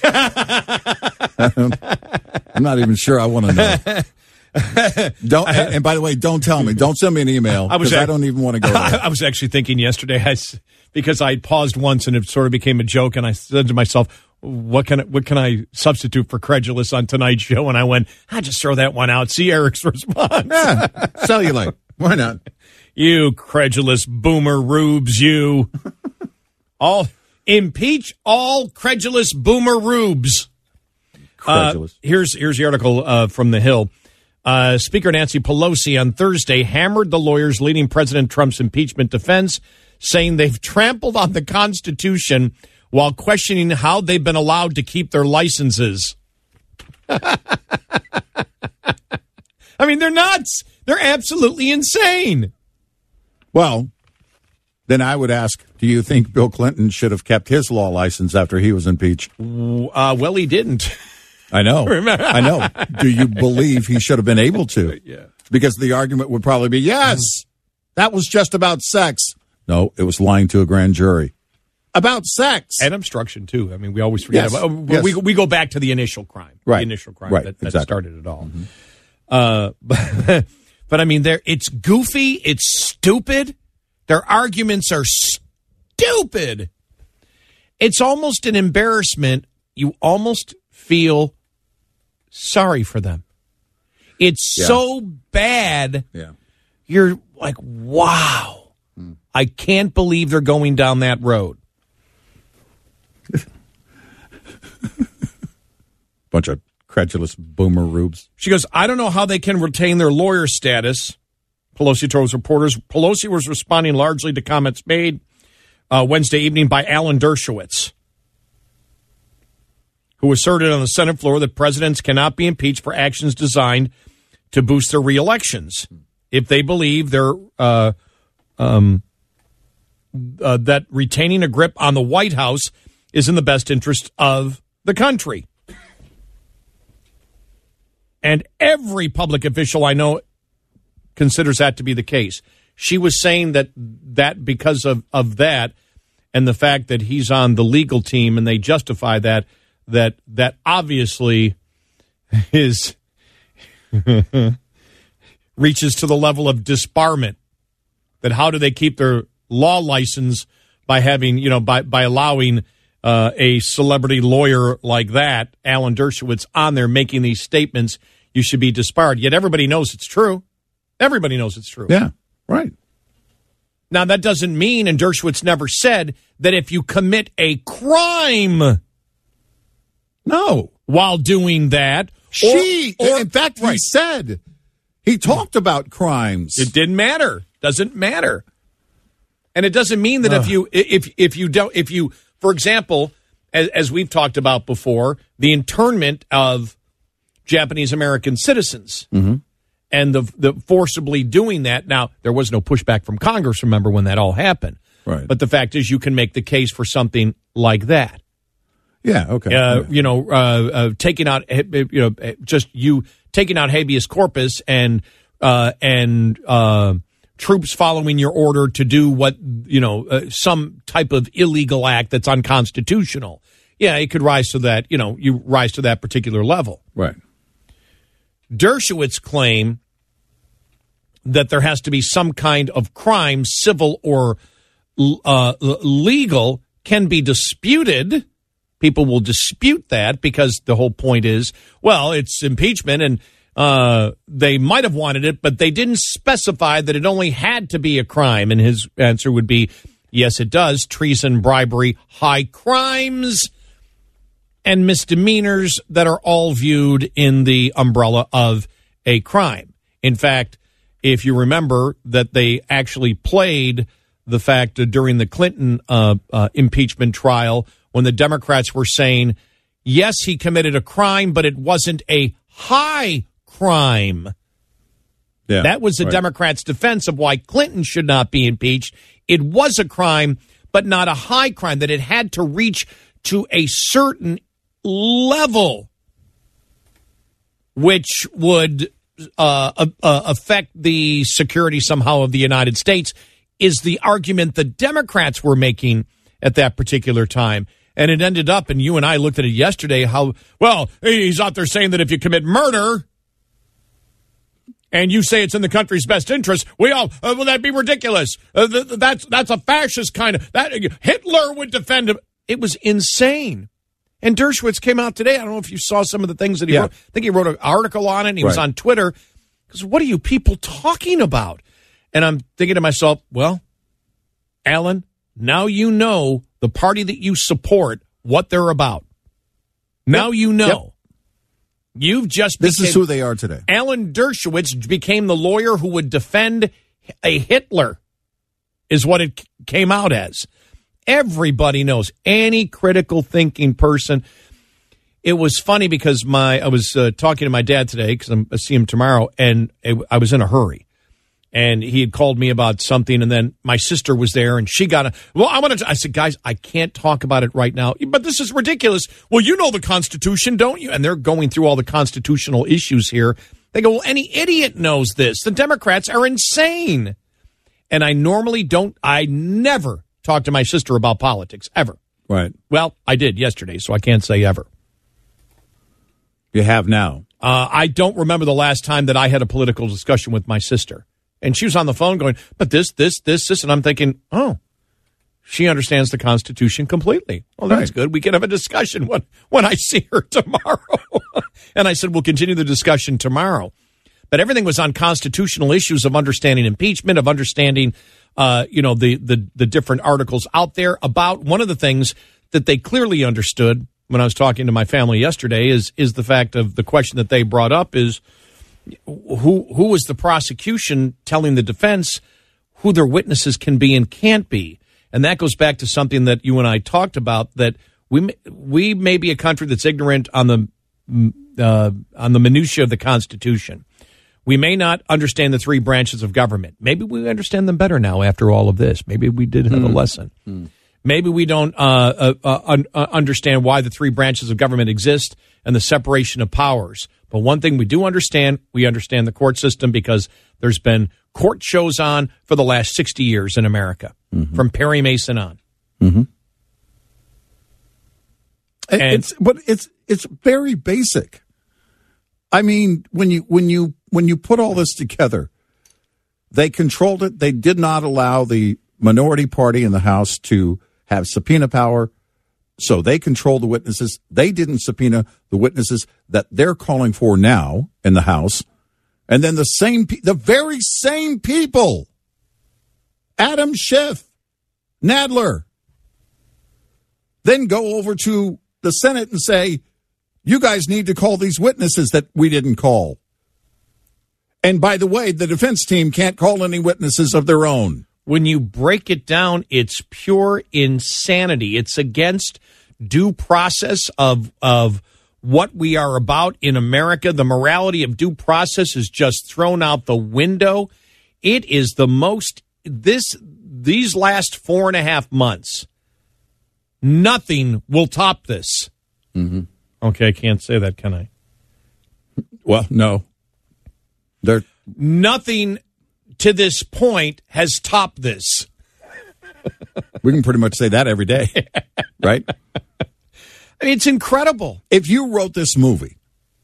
I'm not even sure I want to know. Don't. And, and by the way, don't tell me. Don't send me an email because I, I don't even want to go there. I was actually thinking yesterday, I, because I paused once and it sort of became a joke, and I said to myself, What can I, what can I substitute for credulous on tonight's show? And I went, I just throw that one out. See Eric's response. Yeah, cellulite. Why not? You credulous boomer rubes, you. all impeach all credulous boomer rubes. Credulous. Uh, here's here's the article uh, from The Hill. Uh, Speaker Nancy Pelosi on Thursday hammered the lawyers leading President Trump's impeachment defense, saying they've trampled on the Constitution while questioning how they've been allowed to keep their licenses. I mean, they're nuts. They're absolutely insane. Well, then I would ask, do you think Bill Clinton should have kept his law license after he was impeached? Uh, well, he didn't. I know. I know. Do you believe he should have been able to? Yeah. Because the argument would probably be, yes, that was just about sex. No, it was lying to a grand jury. About sex. And obstruction, too. I mean, we always forget yes. about yes. We, we go back to the initial crime. Right. The initial crime right. that, that exactly. started it all. Mm-hmm. Uh, but, but, I mean, there it's goofy. It's stupid. Their arguments are stupid. It's almost an embarrassment. You almost feel sorry for them. It's yeah. so bad. Yeah. You're like, wow. Hmm. I can't believe they're going down that road. Bunch of credulous boomer rubes. She goes, I don't know how they can retain their lawyer status. Pelosi told reporters. Pelosi was responding largely to comments made uh, Wednesday evening by Alan Dershowitz, who asserted on the Senate floor that presidents cannot be impeached for actions designed to boost their reelections if they believe they're uh, um, uh, that retaining a grip on the White House is in the best interest of the country. And every public official I know considers that to be the case. She was saying that that because of, of that and the fact that he's on the legal team and they justify that, that that obviously is reaches to the level of disbarment. That how do they keep their law license by having, you know, by, by allowing uh, a celebrity lawyer like that, Alan Dershowitz, on there making these statements, you should be disbarred. Yet everybody knows it's true. Everybody knows it's true. Yeah, right. Now, that doesn't mean, and Dershowitz never said, that if you commit a crime, no, while doing that, she, or, or, in fact, right. he said, he talked about crimes. It didn't matter. Doesn't matter. And it doesn't mean that uh. if you, if, if you don't, if you, for example, as, as we've talked about before, the internment of Japanese American citizens. Mm-hmm. And the the forcibly doing that. Now, there was no pushback from Congress, remember, when that all happened. Right. But the fact is you can make the case for something like that. Yeah, okay. Uh, yeah. You know, uh, uh, taking out, you know, just you taking out habeas corpus and uh, and uh, troops following your order to do what, you know, uh, some type of illegal act that's unconstitutional. Yeah, it could rise to that, you know, you rise to that particular level. Right. Dershowitz claim that there has to be some kind of crime, civil or uh, legal, can be disputed. People will dispute that because the whole point is, well, it's impeachment, and uh, they might have wanted it, but they didn't specify that it only had to be a crime. And his answer would be, yes, it does. Treason, bribery, high crimes, and misdemeanors that are all viewed in the umbrella of a crime. In fact, if you remember that they actually played the fact that during the Clinton uh, uh, impeachment trial, when the Democrats were saying, yes, he committed a crime, but it wasn't a high crime. Yeah, that was the right. Democrats' defense of why Clinton should not be impeached. It was a crime, but not a high crime, that it had to reach to a certain level, which would uh, uh, affect the security somehow of the United States, is the argument the Democrats were making at that particular time. And it ended up, and you and I looked at it yesterday, how, well, he's out there saying that if you commit murder and you say it's in the country's best interest, we all, uh, will that be ridiculous? Uh, th- that's that's a fascist kind of, that Hitler would defend him. It was insane. And Dershowitz came out today. I don't know if you saw some of the things that he yeah. wrote. I think he wrote an article on it, and he right. was on Twitter. Because what are you people talking about? And I'm thinking to myself, well, Alan, now you know the party that you support, what they're about. Now yep. you know. Yep. You've just This became, is who they are today. Alan Dershowitz became the lawyer who would defend a Hitler, is what it came out as. Everybody knows. Any critical thinking person. It was funny because my I was uh, talking to my dad today because I'm I see him tomorrow, and it, I was in a hurry. And he had called me about something, and then my sister was there, and she got a, well, I want to, I said, guys, I can't talk about it right now, but this is ridiculous. Well, you know the Constitution, don't you? And they're going through all the constitutional issues here. They go, well, any idiot knows this. The Democrats are insane. And I normally don't, I never talk to my sister about politics, ever. Right. Well, I did yesterday, so I can't say ever. You have now. Uh, I don't remember the last time that I had a political discussion with my sister. And she was on the phone going, but this, this, this, this. And I'm thinking, oh, she understands the Constitution completely. Well, that's right. Good. We can have a discussion when, when I see her tomorrow. And I said, we'll continue the discussion tomorrow. But everything was on constitutional issues of understanding impeachment, of understanding, uh, you know, the, the, the different articles out there about. One of the things that they clearly understood when I was talking to my family yesterday is, is the fact of the question that they brought up is, Who who was the prosecution telling the defense who their witnesses can be and can't be? And that goes back to something that you and I talked about, that we we may be a country that's ignorant on the uh, on the minutia of the Constitution. We may not understand the three branches of government. Maybe we understand them better now after all of this. Maybe we did have mm. a lesson. Mm. Maybe we don't uh, uh, uh, uh, understand why the three branches of government exist and the separation of powers. But one thing we do understand, we understand the court system because there's been court shows on for the last sixty years in America, mm-hmm. from Perry Mason on. Mm-hmm. And it's but it's it's very basic. I mean, when you when you when you put all this together, they controlled it. They did not allow the minority party in the House to have subpoena power. So they control the witnesses. They didn't subpoena the witnesses that they're calling for now in the House. And then the same, the very same people, Adam Schiff, Nadler, then go over to the Senate and say, you guys need to call these witnesses that we didn't call. And by the way, the defense team can't call any witnesses of their own. When you break it down, it's pure insanity. It's against due process of of what we are about in America. The morality of due process is just thrown out the window. It is the most, this these last four and a half months, nothing will top this. Mm-hmm. Okay, I can't say that, can I? Well, no. There, Nothing to this point has topped this. We can pretty much say that every day, right? I mean, it's incredible. If you wrote this movie,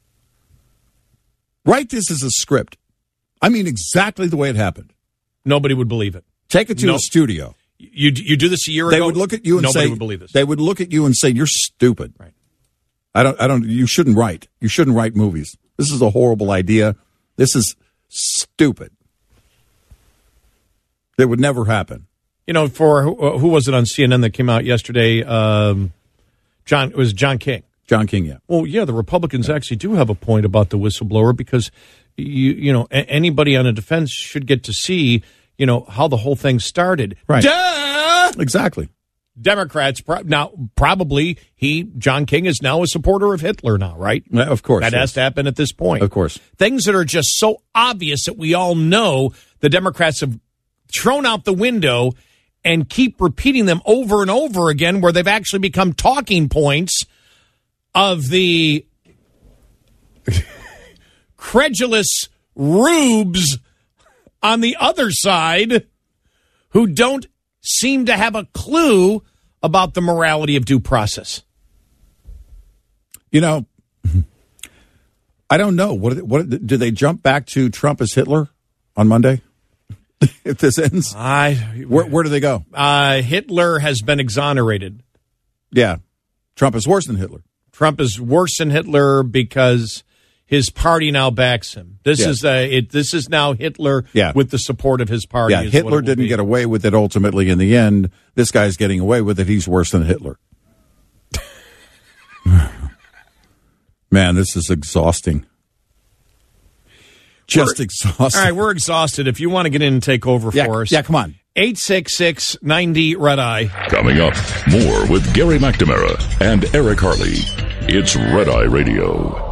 write this as a script. I mean, exactly the way it happened. Nobody would believe it. Take it to no. a studio. You you do this a year they ago. They would look at you and nobody say, would believe this. They would look at you and say, "You're stupid." Right. I don't. I don't. You shouldn't write. You shouldn't write movies. This is a horrible idea. This is stupid. It would never happen. You know, for who, who was it on C N N that came out yesterday? Um, John, it was John King. John King, yeah. Well, yeah, the Republicans yeah. actually do have a point about the whistleblower because, you you know, a- anybody on the defense should get to see, you know, how the whole thing started. Right. Duh! Exactly. Democrats, pro- now, probably he, John King, is now a supporter of Hitler now, right? Yeah, of course. That yes. has to happen at this point. Of course. Things that are just so obvious that we all know the Democrats have thrown out the window and keep repeating them over and over again, where they've actually become talking points of the credulous rubes on the other side who don't seem to have a clue about the morality of due process. You know, I don't know. What, what do they jump back to Trump as Hitler on Monday? If this ends, I where, where do they go? Uh, Hitler has been exonerated. Yeah, Trump is worse than Hitler. Trump is worse than Hitler because his party now backs him. This yeah. is a, it, this is now Hitler yeah. with the support of his party. Yeah, Hitler didn't be. get away with it ultimately in the end. This guy's getting away with it. He's worse than Hitler. Man, this is exhausting. Just we're, exhausting. All right, we're exhausted. If you want to get in and take over yeah, for us. Yeah, come on. eight six six, ninety, Red Eye. Coming up, more with Gary McNamara and Eric Harley. It's Red Eye Radio.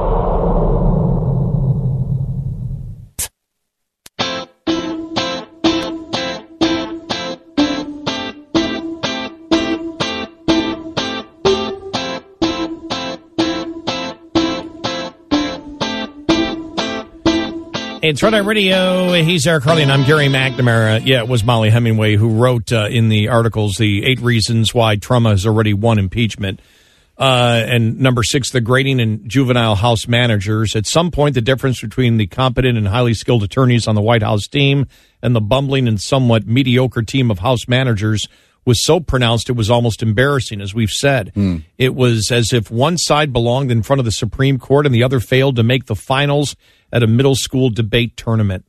It's Red Eye Radio. He's Eric Harley, and I'm Gary McNamara. Yeah, it was Molly Hemingway who wrote uh, in the articles the eight reasons why Trump has already won impeachment. Uh, and number six, the grading and juvenile House managers. At some point, the difference between the competent and highly skilled attorneys on the White House team and the bumbling and somewhat mediocre team of House managers was so pronounced it was almost embarrassing, as we've said. Mm. It was as if one side belonged in front of the Supreme Court and the other failed to make the finals at a middle school debate tournament.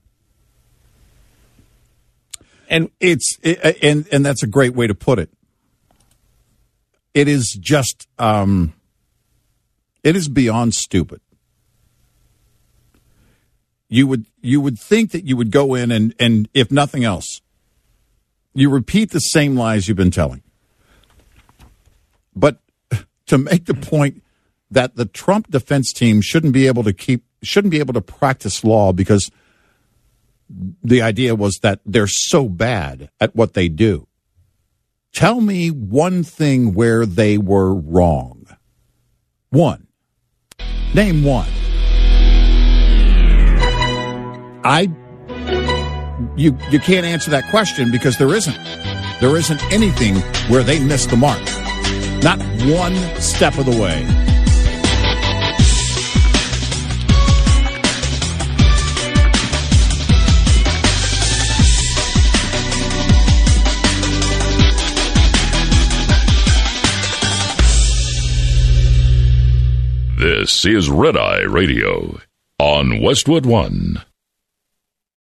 And it's it, and and that's a great way to put it. It is just um, it is beyond stupid. You would you would think that you would go in and, and if nothing else, you repeat the same lies you've been telling. But to make the point that the Trump defense team shouldn't be able to keep shouldn't be able to practice law because the idea was that they're so bad at what they do. Tell me one thing where they were wrong. One. Name one. I you you can't answer that question because there isn't. There isn't anything where they missed the mark. Not one step of the way. This is Red Eye Radio on Westwood One.